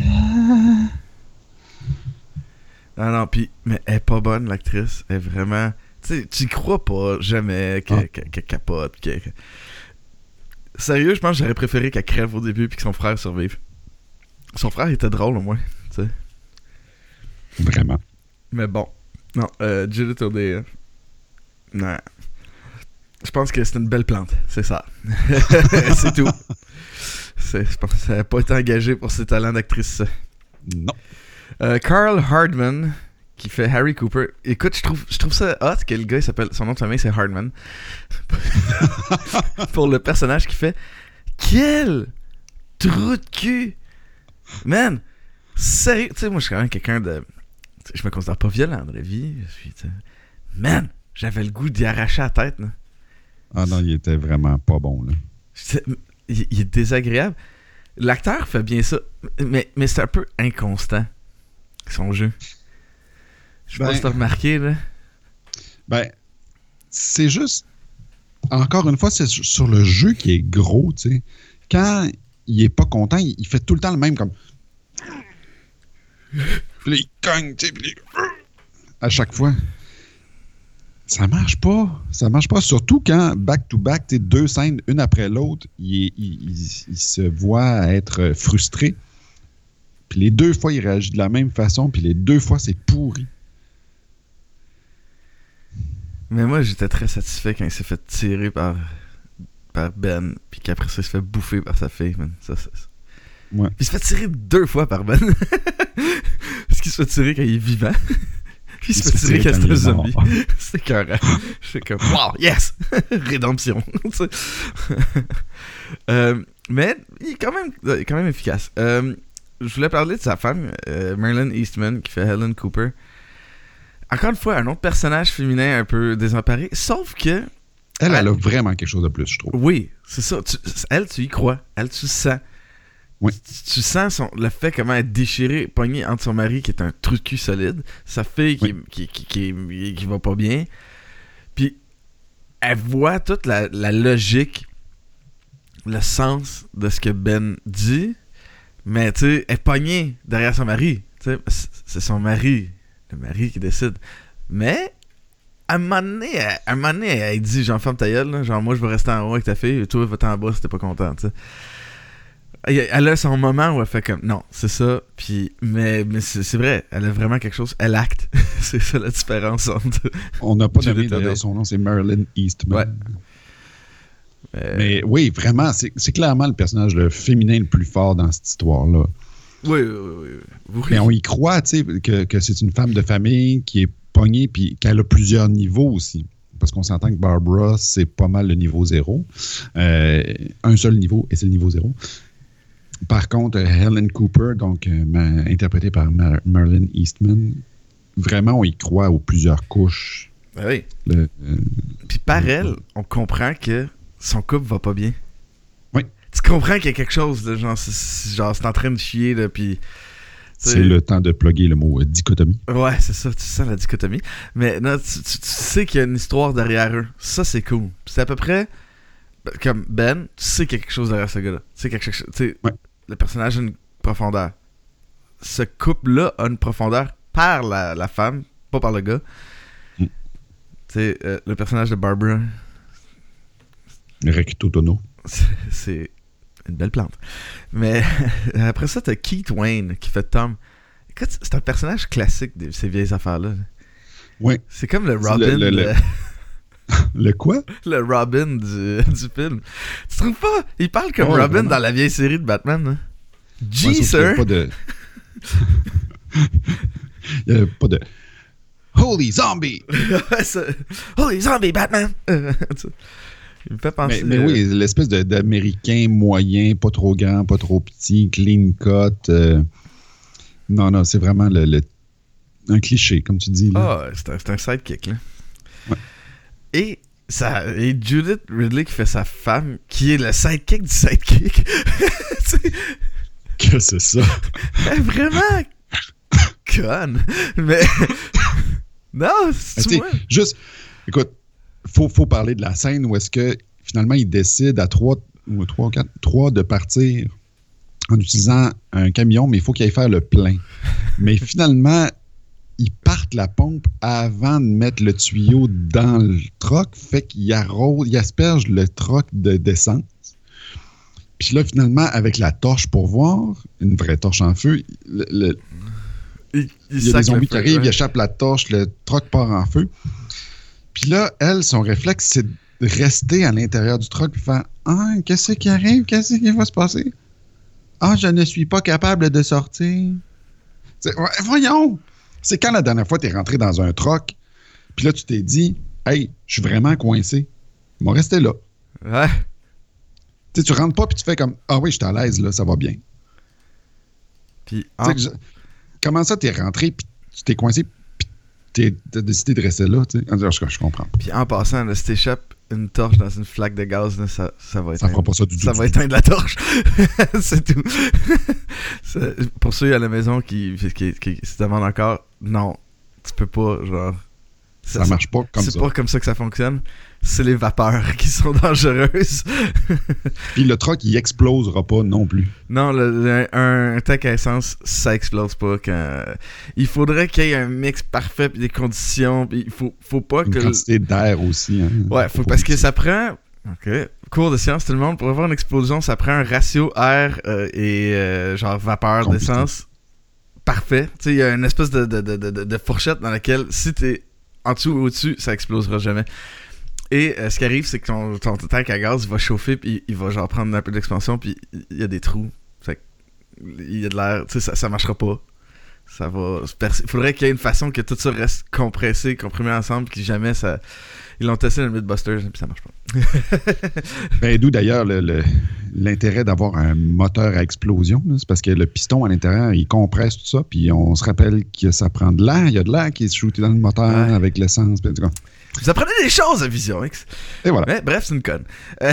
Non, puis, mais elle est pas bonne, l'actrice. Elle est vraiment... Tu sais, tu crois pas jamais qu'elle capote. Sérieux, je pense que j'aurais préféré qu'elle crève au début puis que son frère survive. Son frère était drôle, au moins, tu sais. Vraiment. Mais bon. Non, Judith O'Day, non. Je pense que c'est une belle plante, c'est ça. C'est tout. Je pense qu'elle n'a pas été engagée pour ses talents d'actrice. Non. Carl Hardman, qui fait Harry Cooper. Écoute, je trouve ça hot que le gars, son nom de famille, c'est Hardman. Pour le personnage qu'il fait. Quel trou de cul! Man! Sérieux, tu sais, moi, je suis quand même quelqu'un de... Je me considère pas violent dans la vie. Man! J'avais le goût d'y arracher la tête, là. Ah non, il était vraiment pas bon, là. Il est désagréable. L'acteur fait bien ça, mais c'est un peu inconstant, son jeu. Je sais pas si t'as remarqué, là. Ben, c'est juste... Encore une fois, c'est sur le jeu qui est gros, tu sais. Quand il est pas content, il fait tout le temps le même, comme... Puis là, il cogne, tu sais, puis à chaque fois. Ça marche pas. Ça marche pas. Surtout quand, back-to-back, tu sais, 2 scènes, une après l'autre, il se voit être frustré. Puis les 2 fois, il réagit de la même façon, puis les 2 fois, c'est pourri. Mais moi, j'étais très satisfait quand il s'est fait tirer par Ben, puis qu'après ça, il se fait bouffer par sa fille, man. Ça. Ouais. Puis il se fait tirer 2 fois par Ben. Parce qu'il se fait tirer quand il est vivant. Puis il se fait tirer quand c'est un zombie. C'est écœurant. Je suis comme, wow, yes! Rédemption. Mais il est quand même efficace. Je voulais parler de sa femme, Marilyn Eastman, qui fait Helen Cooper. Encore une fois, un autre personnage féminin un peu désemparé, sauf que... Elle a vraiment quelque chose de plus, je trouve. Oui, c'est ça. Tu y crois. Elle, tu sens. Oui. Tu sens le fait comment elle est déchirée, pognée entre son mari, qui est un trou de cul solide, sa fille qui va pas bien. Puis, elle voit toute la logique, le sens de ce que Ben dit, mais tu sais, elle est pognée derrière son mari. T'sais, c'est son mari, le mari qui décide. Mais... À un moment donné, elle dit, genre, ferme ta gueule, là, genre, moi, je vais rester en haut avec ta fille, et toi, va-t'en en bas si t'es pas content, tu sais. Elle a son moment où elle fait comme, non, c'est ça, puis, mais c'est vrai, elle a vraiment quelque chose, elle acte. C'est ça la différence entre... On n'a pas nommé d'ailleurs son nom, c'est Marilyn Eastman. Ouais. Mais oui, vraiment, c'est clairement le personnage féminin le plus fort dans cette histoire-là. Oui. Mais on y croit, tu sais, que c'est une femme de famille qui est pognée, puis qu'elle a plusieurs niveaux aussi. Parce qu'on s'entend que Barbara, c'est pas mal le niveau 0. Un seul niveau, et c'est le niveau 0. Par contre, Helen Cooper, donc interprétée par Marilyn Eastman, vraiment, on y croit aux plusieurs couches. Ben oui. Puis par elle, on comprend que son couple va pas bien. Oui. Tu comprends qu'il y a quelque chose, là, genre c'est en train de chier, là, puis... C'est le temps de plugger le mot dichotomie. Ouais, c'est ça, tu sens la dichotomie. Mais non, tu sais qu'il y a une histoire derrière eux. Ça, c'est cool. C'est à peu près comme Ben, tu sais qu'il y a quelque chose derrière ce gars-là. Tu sais quelque chose, le personnage a une profondeur. Ce couple-là a une profondeur par la femme, pas par le gars. Tu sais, le personnage de Barbara. Recto Tono. C'est une belle plante. Mais après ça, t'as Keith Wayne qui fait Tom. Écoute, c'est un personnage classique de ces vieilles affaires-là. Oui. C'est comme le Robin. Le quoi? Le Robin du film. Tu trouves pas? Il parle comme Robin vraiment? Dans la vieille série de Batman. Hein? Sir! Il n'y a pas de... Holy zombie! Holy zombie, Batman! Il me fait penser... Mais oui, l'espèce d'Américain moyen, pas trop grand, pas trop petit, clean cut. Non, c'est vraiment un cliché, comme tu dis. Là. C'est un sidekick. Là. Ouais. Et Judith Ridley qui fait sa femme, qui est le sidekick du sidekick. Que c'est ça? Elle est vraiment conne. Mais... non, c'est moi. Juste, écoute, faut parler de la scène où est-ce que finalement il décide à 3 de partir en utilisant un camion, mais il faut qu'il aille faire le plein. Mais finalement, ils partent la pompe avant de mettre le tuyau dans le troc, fait qu'il asperge le troc d'essence. Puis là, finalement, avec la torche pour voir, une vraie torche en feu, il y a des zombies qui arrivent, ils échappent la torche, le troc part en feu. Puis là, elle, son réflexe, c'est de rester à l'intérieur du troc et faire « Ah, qu'est-ce qui arrive? Qu'est-ce qui va se passer? Ah, je ne suis pas capable de sortir. » Voyons! C'est quand la dernière fois tu es rentré dans un troc, puis là, tu t'es dit « Hey, je suis vraiment coincé. Ils vont rester là. » Ouais. Tu rentres pas, puis tu fais comme « Ah oui, je suis à l'aise, là, ça va bien. » Puis comment ça, tu es rentré, puis tu t'es coincé, t'as décidé de rester là, tu sais. Je comprends. Puis en passant, là, si t'échappes une torche dans une flaque de gaz, là, ça va éteindre. Ça fera pas ça du tout. Ça va éteindre la torche. C'est tout. Pour ceux à la maison qui se demandent encore, non, tu peux pas, genre... Ça marche pas comme ça. C'est pas comme ça que ça fonctionne. C'est les vapeurs qui sont dangereuses. Puis le truck, il explosera pas non plus. Non, un tank à essence, ça explose pas. Il faudrait qu'il y ait un mix parfait puis des conditions. Puis il faut pas que... Une quantité d'air aussi. Hein, ouais, parce que ça prend... OK. Cours de science, tout le monde. Pour avoir une explosion, ça prend un ratio air et genre vapeur d'essence parfait. Tu sais, il y a une espèce de fourchette dans laquelle si t'es en dessous ou au-dessus, ça explosera jamais. Et ce qui arrive, c'est que ton tank à gaz, il va chauffer, puis il va genre prendre un peu d'expansion, puis il y a des trous. Fait il y a de l'air, tu sais, ça marchera pas. Ça va se percer. Il faudrait qu'il y ait une façon que tout ça reste compressé, comprimé ensemble, puis jamais ça... Ils l'ont testé dans le Mythbusters, puis ça marche pas. D'où d'ailleurs l'intérêt d'avoir un moteur à explosion. Là. C'est parce que le piston à l'intérieur, il compresse tout ça, puis on se rappelle que ça prend de l'air. Il y a de l'air qui est shooté dans le moteur avec l'essence. Puis, vous apprenez des choses à Vision X. Et voilà. Mais, bref, c'est une conne.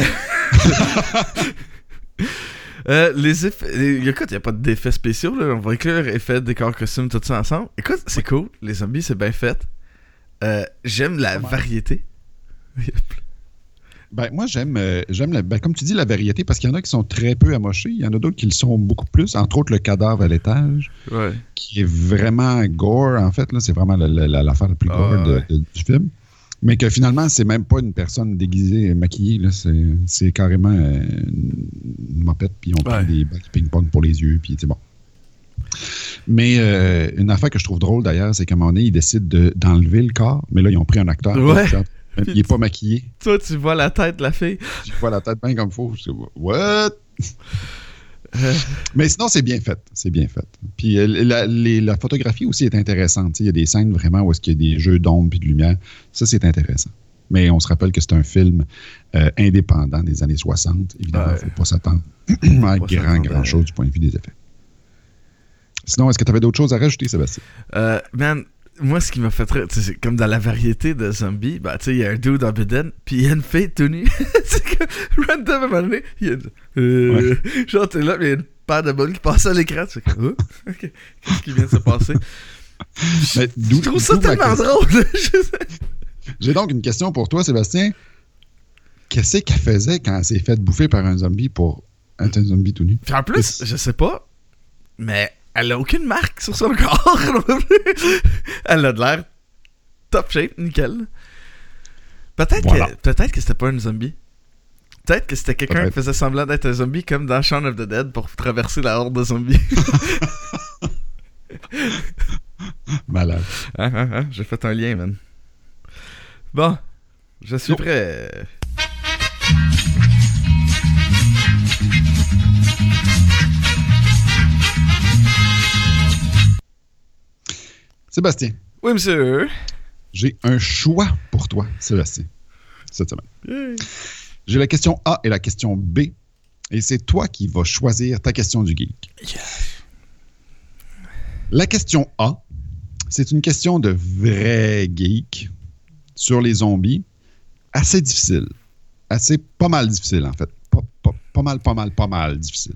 Les effets... Écoute, il n'y a pas d'effets spéciaux. Là. On va écrire effets, décors, costumes, tout ça ensemble. Écoute, c'est cool. Les zombies, c'est bien fait. J'aime la variété. Moi, j'aime comme tu dis, la variété, parce qu'il y en a qui sont très peu amochés. Il y en a d'autres qui le sont beaucoup plus. Entre autres, le cadavre à l'étage, qui est vraiment gore, en fait. Là, c'est vraiment l'affaire la plus gore du film. Mais que finalement, c'est même pas une personne déguisée, maquillée. Là. C'est carrément une mopette, puis on prend des balles de ping-pong pour les yeux, puis c'est bon. Mais une affaire que je trouve drôle, d'ailleurs, c'est qu'à un moment donné, ils décident d'enlever le corps, mais là, ils ont pris un acteur. Ouais. Il n'est pas maquillé. Toi, tu vois la tête de la fille. Tu vois la tête bien comme il faut. Je dis, what? Mais sinon, c'est bien fait. C'est bien fait. Puis la photographie aussi est intéressante. Il y a des scènes vraiment où est-ce qu'il y a des jeux d'ombre et de lumière. Ça, c'est intéressant. Mais on se rappelle que c'est un film indépendant des années 60. Évidemment, il ne faut pas s'attendre à grand chose du point de vue des effets. Sinon, est-ce que tu avais d'autres choses à rajouter, Sébastien? Man, moi, ce qui m'a fait rire, c'est comme dans la variété de zombies, bah, tu sais, il y a un dude en bedaine, puis il y a une fille tout nue. C'est que, random, à un moment donné, il y a genre, t'es là, mais il y a une paire de boules qui passe à l'écran, tu fais comme, ok, qu'est-ce qui vient de se passer? Je trouve ça tellement drôle. J'ai donc une question pour toi, Sébastien. Qu'est-ce qu'elle faisait quand elle s'est faite bouffer par un zombie pour être un zombie tout nu? Puis en plus, je sais pas, mais elle a aucune marque sur son corps. Elle a de l'air top shape, nickel. Peut-être que c'était pas un zombie. Peut-être que c'était quelqu'un qui faisait semblant d'être un zombie comme dans Shaun of the Dead pour traverser la horde de zombies. Malade. J'ai fait un lien, man. Bon, je suis prêt. Sébastien. Oui, monsieur. J'ai un choix pour toi, Sébastien, cette semaine. Yeah. J'ai la question A et la question B. Et c'est toi qui vas choisir ta question du geek. Yeah. La question A, c'est une question de vrai geek sur les zombies. Assez difficile. Pas mal difficile, en fait. Pas mal difficile.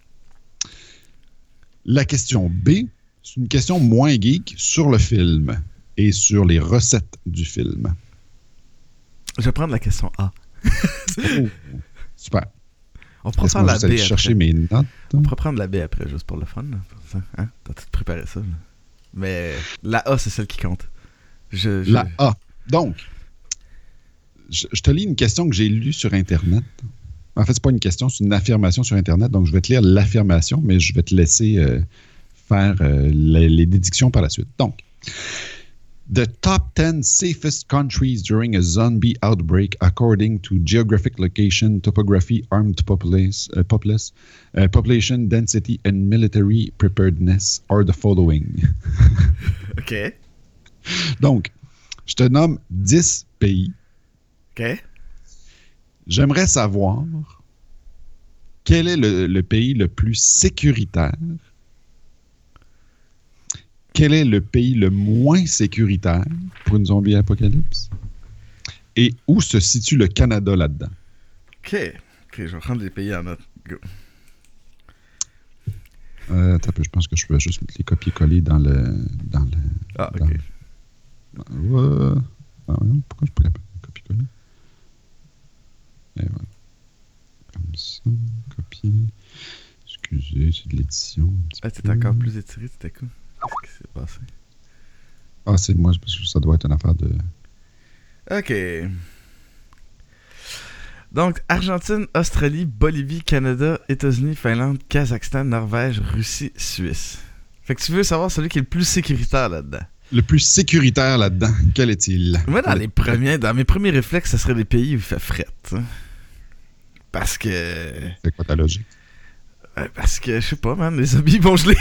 La question B, c'est une question moins geek sur le film et sur les recettes du film. Je vais prendre la question A. Oh, super. On pourra prendre la B après. Chercher mes notes. On pourra prendre la B après, juste pour le fun. Hein? T'as tout préparé ça. Là. Mais la A, c'est celle qui compte. La A. Donc, je te lis une question que j'ai lue sur Internet. En fait, c'est pas une question, c'est une affirmation sur Internet. Donc, je vais te lire l'affirmation, mais je vais te laisser faire les déductions par la suite. Donc, the top 10 safest countries during a zombie outbreak according to geographic location, topography, armed populace, population density, and military preparedness are the following. OK. Donc, je te nomme 10 pays. OK. J'aimerais savoir quel est le pays le plus sécuritaire. Quel est le pays le moins sécuritaire pour une zombie apocalypse? Et où se situe le Canada là-dedans? OK, je vais prendre les pays en note. Go. Attends un peu, je pense que je peux juste les copier-coller dans le... Ah, OK. Pourquoi je pourrais pas copier-coller? Et voilà. Comme ça, copier. Excusez, c'est de l'édition. T'es encore plus étiré, c'était cool. Qu'est-ce qui s'est passé? Ah, c'est moi, parce que ça doit être une affaire de... OK. Donc, Argentine, Australie, Bolivie, Canada, États-Unis, Finlande, Kazakhstan, Norvège, Russie, Suisse. Fait que tu veux savoir celui qui est le plus sécuritaire là-dedans. Le plus sécuritaire là-dedans, quel est-il? Moi, dans mes premiers réflexes, ce serait des pays où il fait fret. Hein? Parce que... C'est quoi ta logique? Parce que, je sais pas, man, les zombies vont geler.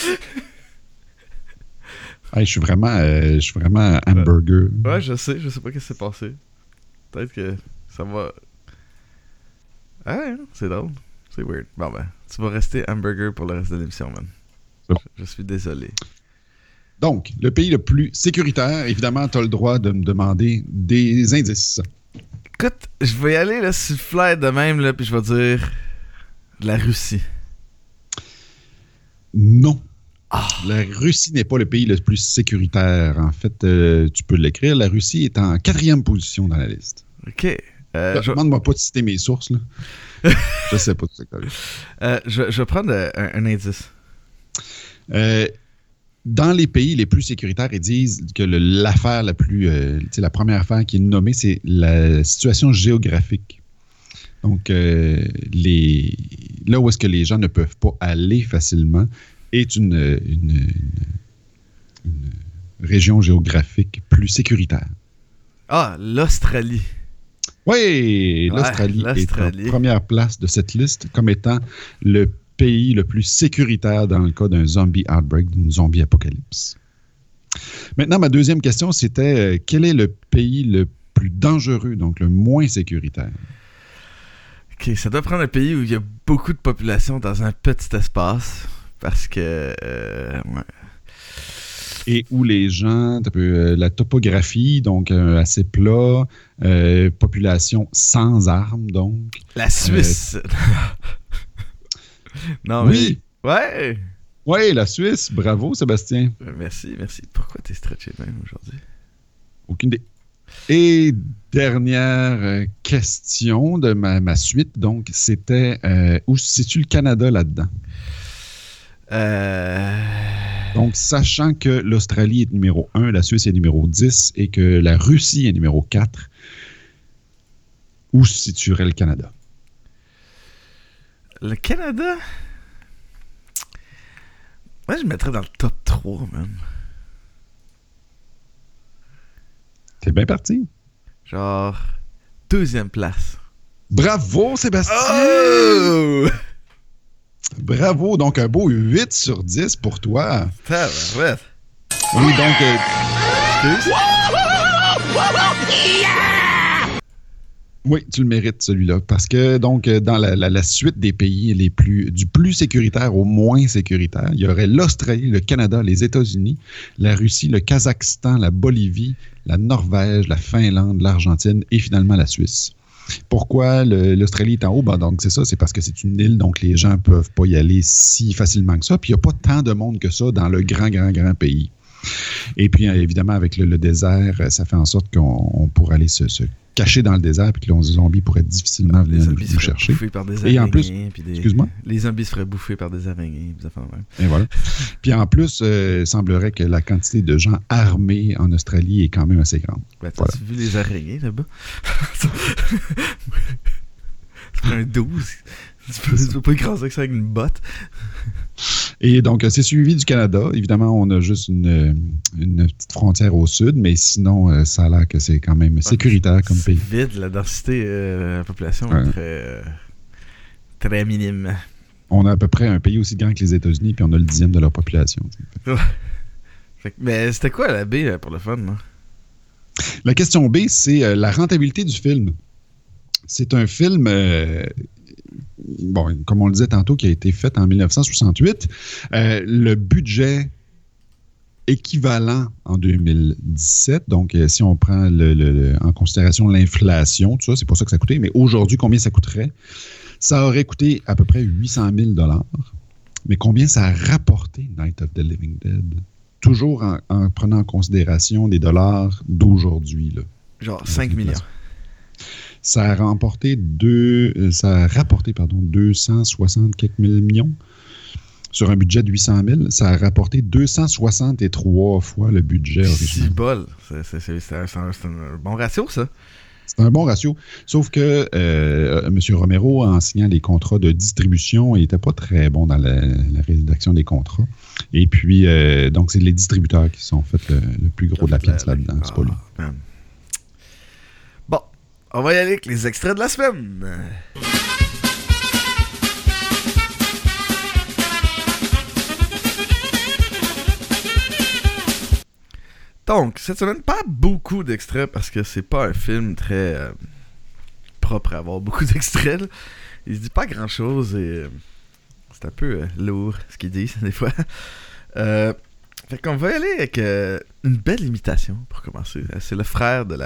Hey, je suis vraiment hamburger. Ouais, je sais pas qu'est-ce qui s'est passé. Peut-être que ça va... Ah, c'est drôle. C'est weird. Bon ben, tu vas rester hamburger pour le reste de l'émission, man. Bon. Je suis désolé. Donc, le pays le plus sécuritaire, évidemment, tu as le droit de me demander des indices. Écoute, je vais y aller là, sur le fly de même, là, puis je vais dire la Russie. Non. La Russie n'est pas le pays le plus sécuritaire. En fait, tu peux l'écrire. La Russie est en 4e position dans la liste. OK. Demande-moi pas de citer mes sources, là. Je sais pas tout ça que t'as vu. Je vais prendre un indice. Dans les pays les plus sécuritaires, ils disent que l'affaire la plus... la première affaire qui est nommée, c'est la situation géographique. Donc, là où est-ce que les gens ne peuvent pas aller facilement est une région géographique plus sécuritaire. Ah, l'Australie. Oui, l'Australie est en première place de cette liste comme étant le pays le plus sécuritaire dans le cas d'un zombie outbreak, d'une zombie apocalypse. Maintenant, ma deuxième question, c'était quel est le pays le plus dangereux, donc le moins sécuritaire? OK, ça doit prendre un pays où il y a beaucoup de population dans un petit espace. Parce que... ouais. et où les gens, la topographie, donc assez plat, population sans armes, donc. La Suisse. Non, oui. Mais... Ouais. Oui, la Suisse. Bravo, Sébastien. Merci. Pourquoi t'es stretché de même aujourd'hui? Aucune idée. Et dernière question de ma suite, donc, c'était où se situe le Canada là-dedans? Donc, sachant que l'Australie est numéro 1, la Suisse est numéro 10 et que la Russie est numéro 4, où se situerait le Canada? Le Canada? Moi, je le mettrais dans le top 3, même. T'es bien parti. Genre, 2e place. Bravo, Sébastien! Oh! Bravo! Donc, un beau 8 sur 10 pour toi. Tabarouette. Oui, donc... Excuse? Oui, tu le mérites, celui-là. Parce que, donc, dans la suite des pays du plus sécuritaire au moins sécuritaire, il y aurait l'Australie, le Canada, les États-Unis, la Russie, le Kazakhstan, la Bolivie, la Norvège, la Finlande, l'Argentine et finalement la Suisse. Pourquoi l'Australie est en haut? Ben, donc, c'est ça, c'est parce que c'est une île, donc les gens ne peuvent pas y aller si facilement que ça. Puis, il n'y a pas tant de monde que ça dans le grand pays. Et puis, évidemment, avec le désert, ça fait en sorte qu'on pourrait aller se cacher dans le désert, puis que les zombies pourraient difficilement venir nous chercher. Et en plus, excuse-moi? Les zombies se feraient bouffer par des araignées. Et voilà. Puis en plus, il semblerait que la quantité de gens armés en Australie est quand même assez grande. Ben, t'as-tu vu les araignées là-bas? C'est un 12. Tu peux pas écraser que ça avec une botte. Et donc, c'est suivi du Canada. Évidemment, on a juste une petite frontière au sud, mais sinon, ça a l'air que c'est quand même sécuritaire comme pays. C'est vide, la densité de la population est très minime. On a à peu près un pays aussi grand que les États-Unis, puis on a le 10e de leur population. Mais c'était quoi la B pour le fun, là? La question B, c'est la rentabilité du film. C'est un film... bon, comme on le disait tantôt, qui a été fait en 1968. Le budget équivalent en 2017, donc si on prend en considération l'inflation, tout ça, c'est pas ça que ça coûtait, mais aujourd'hui, combien ça coûterait? Ça aurait coûté à peu près 800 000 $. Mais combien ça a rapporté Night of the Living Dead? Toujours en prenant en considération des dollars d'aujourd'hui. Là. Genre 5 millions. Ça a rapporté 260 quelques millions sur un budget de 800 000. Ça a rapporté 263 fois le budget original. C'est bol. C'est un bon ratio, ça. C'est un bon ratio. Sauf que M. Romero, en signant les contrats de distribution, il n'était pas très bon dans la rédaction des contrats. Et puis, donc, c'est les distributeurs qui sont fait le plus gros de la pièce là-dedans. C'est pas lui. Man. Bon, on va y aller avec les extraits de la semaine. Donc, cette semaine, pas beaucoup d'extraits parce que c'est pas un film très propre à avoir beaucoup d'extraits. Là. Il se dit pas grand-chose et c'est un peu lourd ce qu'ils disent des fois. Fait qu'on va y aller avec une belle imitation pour commencer. C'est le frère de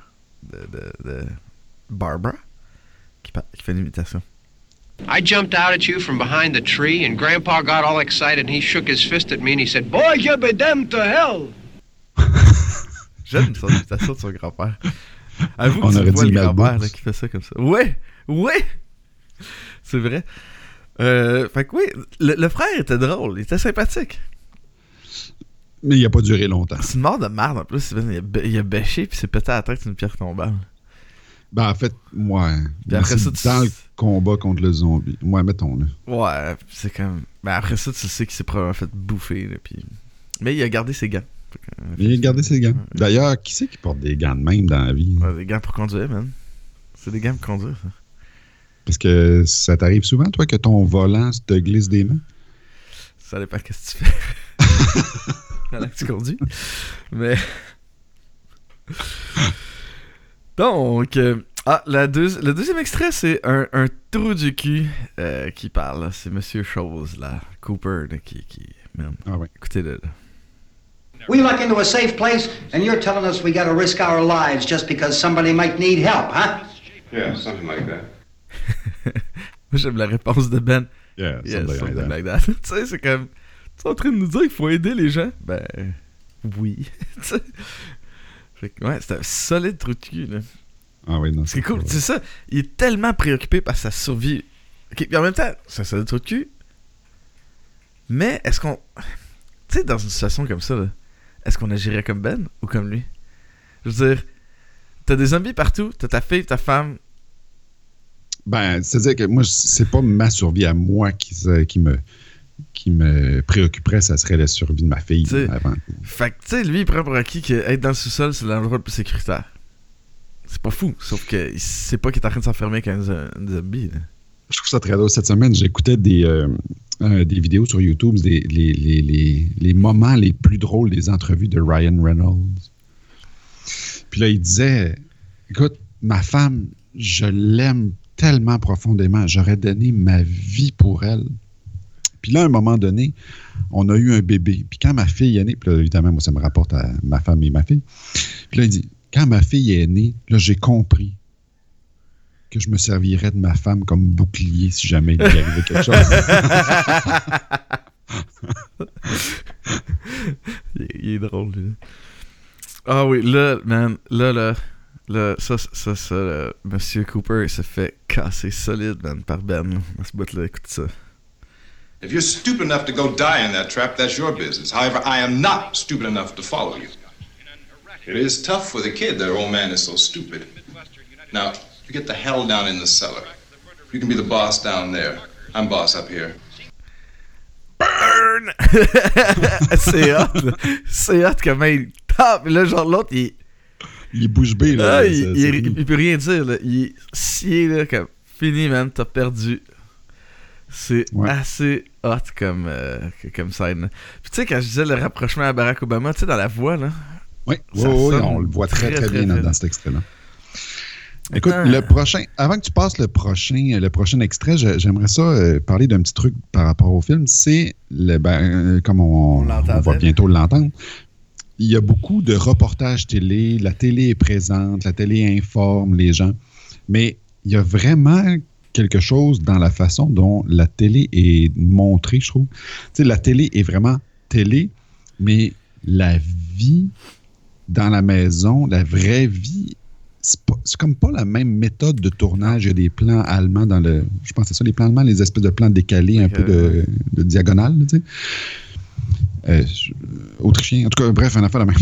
Barbara qui fait une imitation. I jumped out at you from behind the tree and Grandpa got all excited and he shook his fist at me and he said, "Boy, you be damned to hell!" J'aime son imitation de son grand-père. Avoue que on tu aurait vois dit le le grand-père là, qui fait ça comme ça. Ouais! C'est vrai. Fait que oui, le frère était drôle, il était sympathique. Mais il a pas duré longtemps. C'est une mort de merde en plus. Il a bêché puis s'est pété à la tête une pierre tombale. Ben, en fait, ouais. Puis après ça, dans le combat contre le zombie. Ouais, mettons-le. Ouais, c'est comme. Ben après ça, tu sais qu'il s'est probablement fait bouffer. Là, puis... Mais il a gardé ses gants. Il a gardé ses gants. D'ailleurs, qui c'est qui porte des gants de même dans la vie? Ouais, des gants pour conduire, man. C'est des gants pour conduire, ça. Parce que ça t'arrive souvent, toi, que ton volant te glisse des mains? Ça dépend qu'est-ce que tu fais. Pendant que tu conduis. Mais. Donc. Le deuxième extrait, c'est un trou du cul qui parle. Là. C'est Monsieur Chose, là. Cooper, là, qui man. Ah ouais. Écoutez-le. We luck into a safe place, and you're telling us we gotta risk our lives just because somebody might need help, huh? Yeah, something like that. Moi, j'aime la réponse de Ben. Yeah, Something like that. Tu sais, c'est comme... Tu es en train de nous dire qu'il faut aider les gens? Ben... Oui. Fait que, ouais, c'est un solide trou de cul, là. Ah oui, non. C'est cool, c'est ça. Il est tellement préoccupé par sa survie. Ok, puis en même temps, c'est un solide trou de cul. Mais est-ce qu'on... Tu sais, dans une situation comme ça, là, est-ce qu'on agirait comme Ben ou comme lui? Je veux dire, t'as des zombies partout, t'as ta fille, ta femme. Ben, c'est-à-dire que moi, c'est pas ma survie à moi qui me préoccuperait, ça serait la survie de ma fille avant tout. Fait que, tu sais, lui, il prend pour acquis qu'être dans le sous-sol, c'est l'endroit le plus sécuritaire. C'est pas fou, sauf qu'il sait pas qu'il est en train de s'enfermer avec un zombie. Là. Je trouve ça très drôle. Cette semaine, j'écoutais des vidéos sur YouTube, les moments les plus drôles des entrevues de Ryan Reynolds. Puis là, il disait, écoute, ma femme, je l'aime tellement profondément, j'aurais donné ma vie pour elle. Puis là, à un moment donné, on a eu un bébé. Puis quand ma fille est née, puis là, évidemment, moi, ça me rapporte à ma femme et ma fille. Puis là, il dit, quand ma fille est née, là, j'ai compris que je me servirais de ma femme comme bouclier si jamais il lui arrivait quelque chose. il est drôle, lui. Ah oui, là, man, là, ça, Monsieur Cooper, il se fait casser solide, man, par Ben. À ce bout-là, écoute ça. If you're stupid enough to go die in that trap, that's your business. However, I am not stupid enough to follow you. It is tough for the kid that old man is so stupid. Now, you get the hell down in the cellar. You can be the boss down there. I'm boss up here. Burn! C'est hot. C'est hot comment il tape. Là, genre, l'autre, il est bouche bée, là. Ah, il peut rien dire, là. Il est scié, là, comme fini, man. T'as perdu. C'est assez hot comme scène. Puis tu sais, quand je disais le rapprochement à Barack Obama, tu sais, dans la voix, là. Oui, on le voit très bien dans cet extrait-là. Écoute, le prochain, avant que tu passes le prochain extrait, j'aimerais ça parler d'un petit truc par rapport au film. C'est, comme on va bientôt l'entendre, il y a beaucoup de reportages télé, la télé est présente, la télé informe les gens, mais il y a vraiment quelque chose dans la façon dont la télé est montrée, je trouve. Tu sais, la télé est vraiment télé, mais la vie dans la maison, la vraie vie, c'est comme pas la même méthode de tournage. Il y a des plans allemands dans le... Je pense que c'est ça, les plans allemands, les espèces de plans décalés, un peu de diagonale, tu sais. Autrichien. En tout cas, bref, un affaire la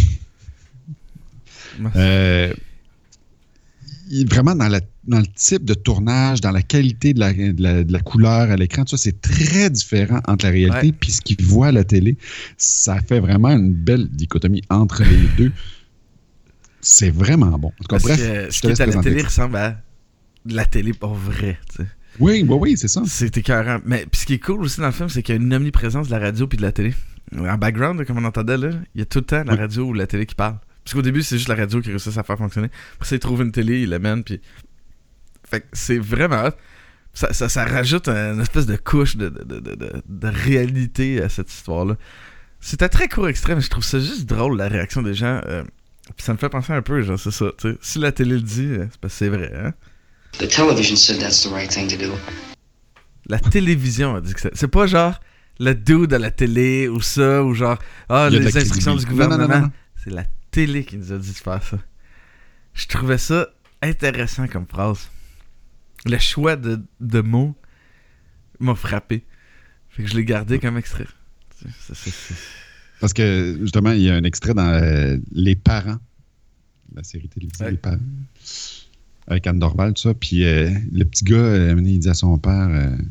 même. Vraiment, dans le type de tournage, dans la qualité de la couleur à l'écran, tout ça, c'est très différent entre la réalité puis ce qu'ils voient à la télé. Ça fait vraiment une belle dichotomie entre les deux. C'est vraiment bon. En tout cas, bref, ce qui est à la télé ressemble à la télé pour vrai, tu sais. Oui, c'est ça. C'est écœurant. Mais puis ce qui est cool aussi dans le film, c'est qu'il y a une omniprésence de la radio puis de la télé. En background, comme on entendait là, il y a tout le temps la radio ou la télé qui parle. Parce qu'au début, c'est juste la radio qui réussit à faire fonctionner. Après ça, ils trouvent une télé, ils l'amènent, puis... Fait que c'est vraiment hot. Ça rajoute une espèce de couche de réalité à cette histoire-là. C'était très court extrait, mais je trouve ça juste drôle, la réaction des gens. Puis ça me fait penser un peu, genre, c'est ça, tu sais. Si la télé le dit, c'est parce que c'est vrai, hein? The television said that's the right thing to do. La télévision a dit que c'est pas genre le dude à la télé ou ça, ou genre, les instructions du gouvernement. Non. C'est la télé qui nous a dit de faire ça. Je trouvais ça intéressant comme phrase. Le choix de mots m'a frappé. Fait que je l'ai gardé comme extrait. Parce que, justement, il y a un extrait dans Les Parents, la série télévisée Les Parents, avec Anne Dorval, tout ça. Puis le petit gars, il dit à son père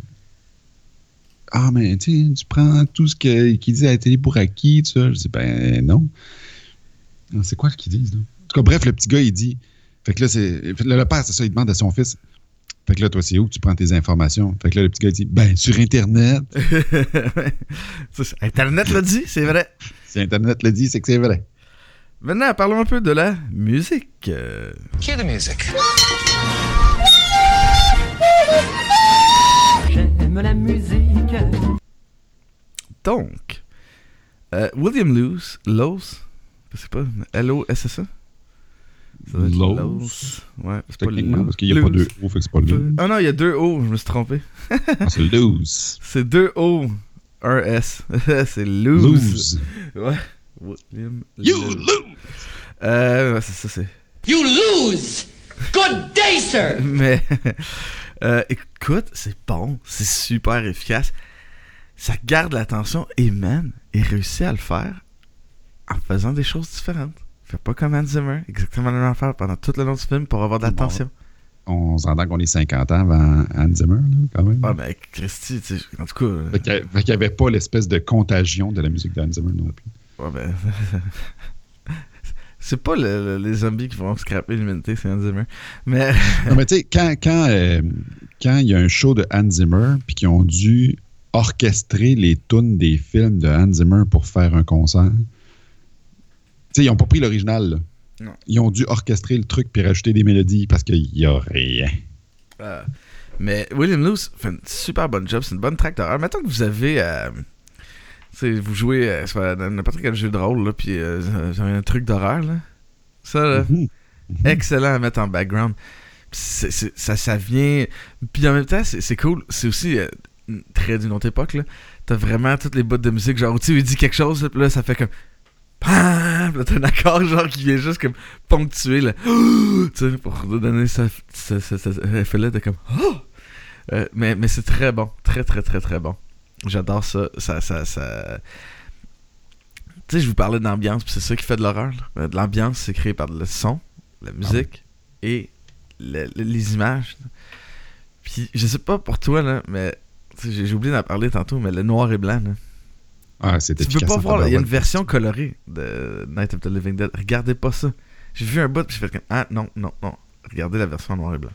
mais tu prends tout ce qu'il dit à la télé pour acquis, tout ça. Je dis, ben non. C'est quoi ce qu'ils disent, là? En tout cas, bref, le petit gars, il dit... Fait que là, le père, c'est ça, il demande à son fils. Fait que là, toi, c'est où que tu prends tes informations? Fait que là, le petit gars, il dit, ben, sur Internet. Internet l'a dit, c'est vrai. Si Internet l'a dit, c'est que c'est vrai. Maintenant, parlons un peu de la musique. Cue the music. J'aime la musique. Donc, William Lowe's, je sais pas, L-O-S-S-A? Lowe's. Ouais, c'est pas techniquement, parce qu'il n'y a pas deux O, fait que c'est pas Lowe's. Ah non, il y a deux O, je me suis trompé. C'est Lowe's. C'est deux O, un S. C'est Lowe's. Ouais. William You lose! Ouais, c'est ça, You lose! Good day, sir! Mais, écoute, c'est bon, c'est super efficace. Ça garde l'attention et man, il réussit à le faire en faisant des choses différentes. Il fait pas comme Hans Zimmer, exactement la même affaire pendant tout le long du film pour avoir de l'attention. On s'entend qu'on est 50 ans avant Hans Zimmer, là, quand même. Ah, ben, Christy, tu sais, en tout cas. Fait qu'il n'y avait pas l'espèce de contagion de la musique de Hans Zimmer non plus. Ouais, ben. C'est pas les zombies qui vont scraper l'humanité, c'est Hans Zimmer. Mais. Non, mais tu sais, quand il y a un show de Hans Zimmer, puis qu'ils ont dû orchestrer les tunes des films de Hans Zimmer pour faire un concert, tu sais, ils n'ont pas pris l'original, là. Non. Ils ont dû orchestrer le truc puis rajouter des mélodies parce qu'il n'y a rien. Mais William Lowe's fait une super bonne job, c'est une bonne track d'horreur. Mettons que vous avez. Vous jouez dans n'importe quel jeu de rôle, là, puis vous avez un truc d'horreur, là. Ça, là, excellent à mettre en background. Ça vient. Puis en même temps, c'est cool. C'est aussi très d'une autre époque, là. T'as vraiment toutes les bouts de musique, genre, tu sais, il dit quelque chose, là, puis là, ça fait comme. Pam! Là, t'as un accord, genre, qui vient juste comme ponctuer, là. Tu sais, pour donner ça effet-là de comme. Mais c'est très bon. Très, très, très, très bon. J'adore ça. Tu sais, je vous parlais d'ambiance, puis c'est ça qui fait de l'horreur. Là. De l'ambiance, c'est créé par le son, la musique et les images. Puis, je sais pas pour toi, là, mais j'ai oublié d'en parler tantôt, mais le noir et blanc, là. Ah, c'est efficace. Tu peux pas voir, il y a une version colorée de Night of the Living Dead. Regardez pas ça. J'ai vu un bout, puis j'ai fait comme, ah, non. Regardez la version en noir et blanc.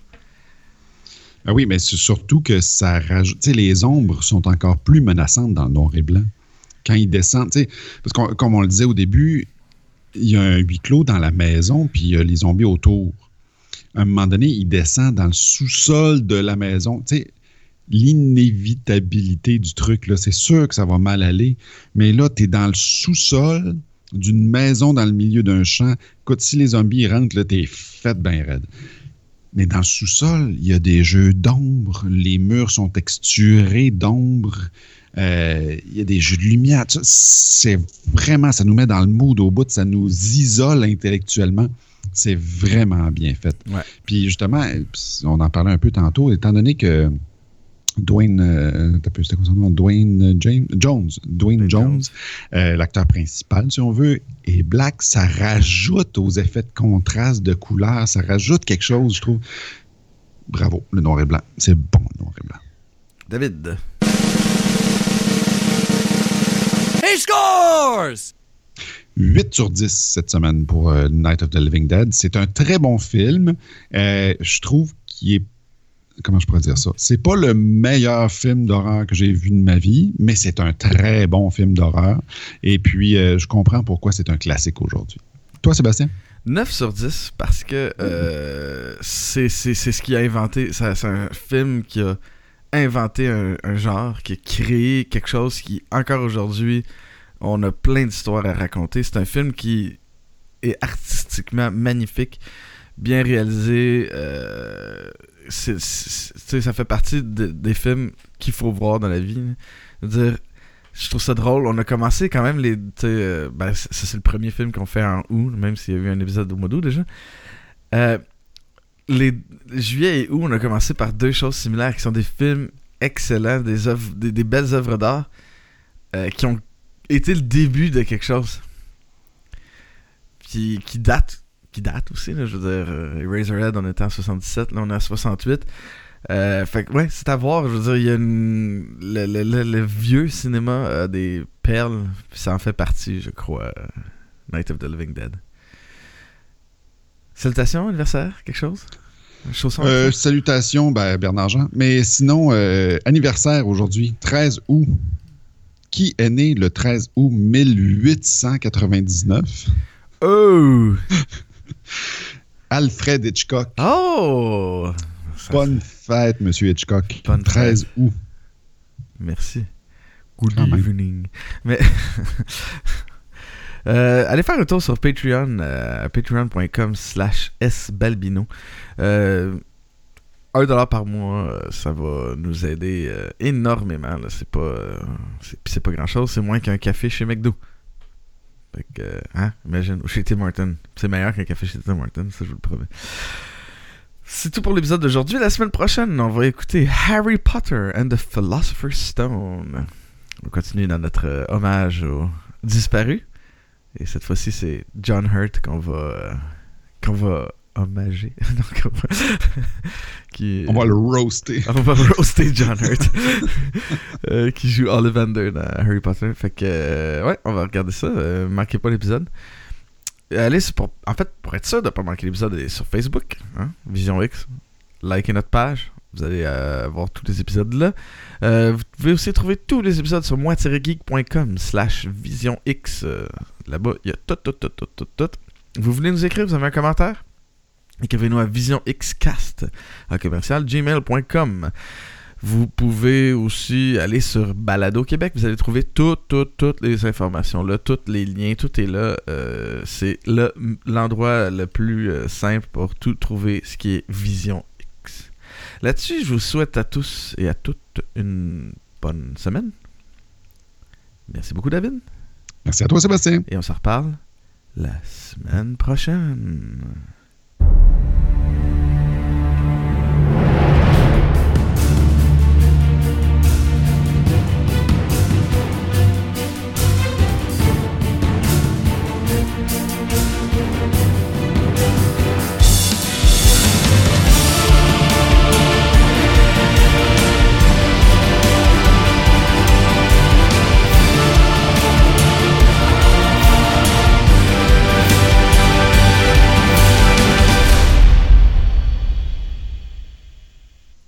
Ah oui, mais c'est surtout que ça rajoute. Tu sais, les ombres sont encore plus menaçantes dans le noir et blanc. Quand ils descendent, tu sais, parce que comme on le disait au début, il y a un huis clos dans la maison, puis il y a les zombies autour. À un moment donné, ils descendent dans le sous-sol de la maison. Tu sais, l'inévitabilité du truc, là, c'est sûr que ça va mal aller, mais là, tu es dans le sous-sol d'une maison dans le milieu d'un champ. Écoute, si les zombies rentrent, là, t'es fait bien raide. Mais dans le sous-sol, il y a des jeux d'ombre. Les murs sont texturés d'ombre. Il y a des jeux de lumière. C'est vraiment, ça nous met dans le mood au bout. Ça nous isole intellectuellement. C'est vraiment bien fait. Ouais. Puis justement, on en parlait un peu tantôt, étant donné que Dwayne Jones, l'acteur principal, si on veut, est black, ça rajoute aux effets de contraste, de couleur, ça rajoute quelque chose, je trouve. Bravo, le noir et blanc. C'est bon, le noir et blanc. David. He scores! 8 sur 10 cette semaine pour Night of the Living Dead. C'est un très bon film. Je trouve qu'il est... Comment je pourrais dire ça? C'est pas le meilleur film d'horreur que j'ai vu de ma vie, mais c'est un très bon film d'horreur. Et puis, je comprends pourquoi c'est un classique aujourd'hui. Toi, Sébastien? 9 sur 10 parce que c'est ce qui a inventé. C'est un film qui a inventé un genre, qui a créé quelque chose qui, encore aujourd'hui, on a plein d'histoires à raconter. C'est un film qui est artistiquement magnifique, bien réalisé. Ça fait partie des films qu'il faut voir dans la vie. Je trouve ça drôle. On a commencé quand même ça c'est le premier film qu'on fait en août, même s'il y a eu un épisode au mois d'août déjà. Les juillet et août, on a commencé par deux choses similaires qui sont des films excellents, des belles œuvres d'art qui ont été le début de quelque chose qui date aussi, là, je veux dire, Eraserhead, on était en 77, là on est en 68. Fait que, ouais, c'est à voir, je veux dire, il y a le vieux cinéma a des perles, puis ça en fait partie, je crois, Night of the Living Dead. Salutations, anniversaire, quelque chose? Salutations, Bernard Jean. Mais sinon, anniversaire aujourd'hui, 13 août. Qui est né le 13 août 1899? Oh! Alfred Hitchcock. Oh! Bonne fête, Monsieur Hitchcock. Bonne 13 août. Merci. Good evening. Mais allez faire un tour sur Patreon, patreon.com/sbalbino. $1 par mois, ça va nous aider énormément. Là. C'est pas grand-chose, c'est moins qu'un café chez McDo. Fait que, imagine, ou chez Tim Hortons. C'est meilleur qu'un café chez Tim Hortons, ça je vous le promets. C'est tout pour l'épisode d'aujourd'hui. La semaine prochaine, on va écouter Harry Potter and the Philosopher's Stone. On va continuer dans notre hommage aux disparus. Et cette fois-ci, c'est John Hurt qu'on va hommager. On va le roaster. On va roaster John Hurt. Qui joue Ollivander dans Harry Potter. Fait que, ouais, on va regarder ça. Manquez pas l'épisode. Allez, pour être sûr de ne pas manquer l'épisode, allez sur Facebook, Vision X. Likez notre page. Vous allez voir tous les épisodes là. Vous pouvez aussi trouver tous les épisodes sur moi-geek.com/visionx. Là-bas, il y a tout. Vous voulez nous écrire, vous avez un commentaire? Écrivez-nous à visionxcast@gmail.com. Vous pouvez aussi aller sur Balado Québec. Vous allez trouver toutes les informations là, tous les liens, tout est là. C'est l'endroit le plus simple pour tout trouver ce qui est Vision X. Là-dessus, je vous souhaite à tous et à toutes une bonne semaine. Merci beaucoup, David. Merci à toi, Sébastien. Et on se reparle la semaine prochaine.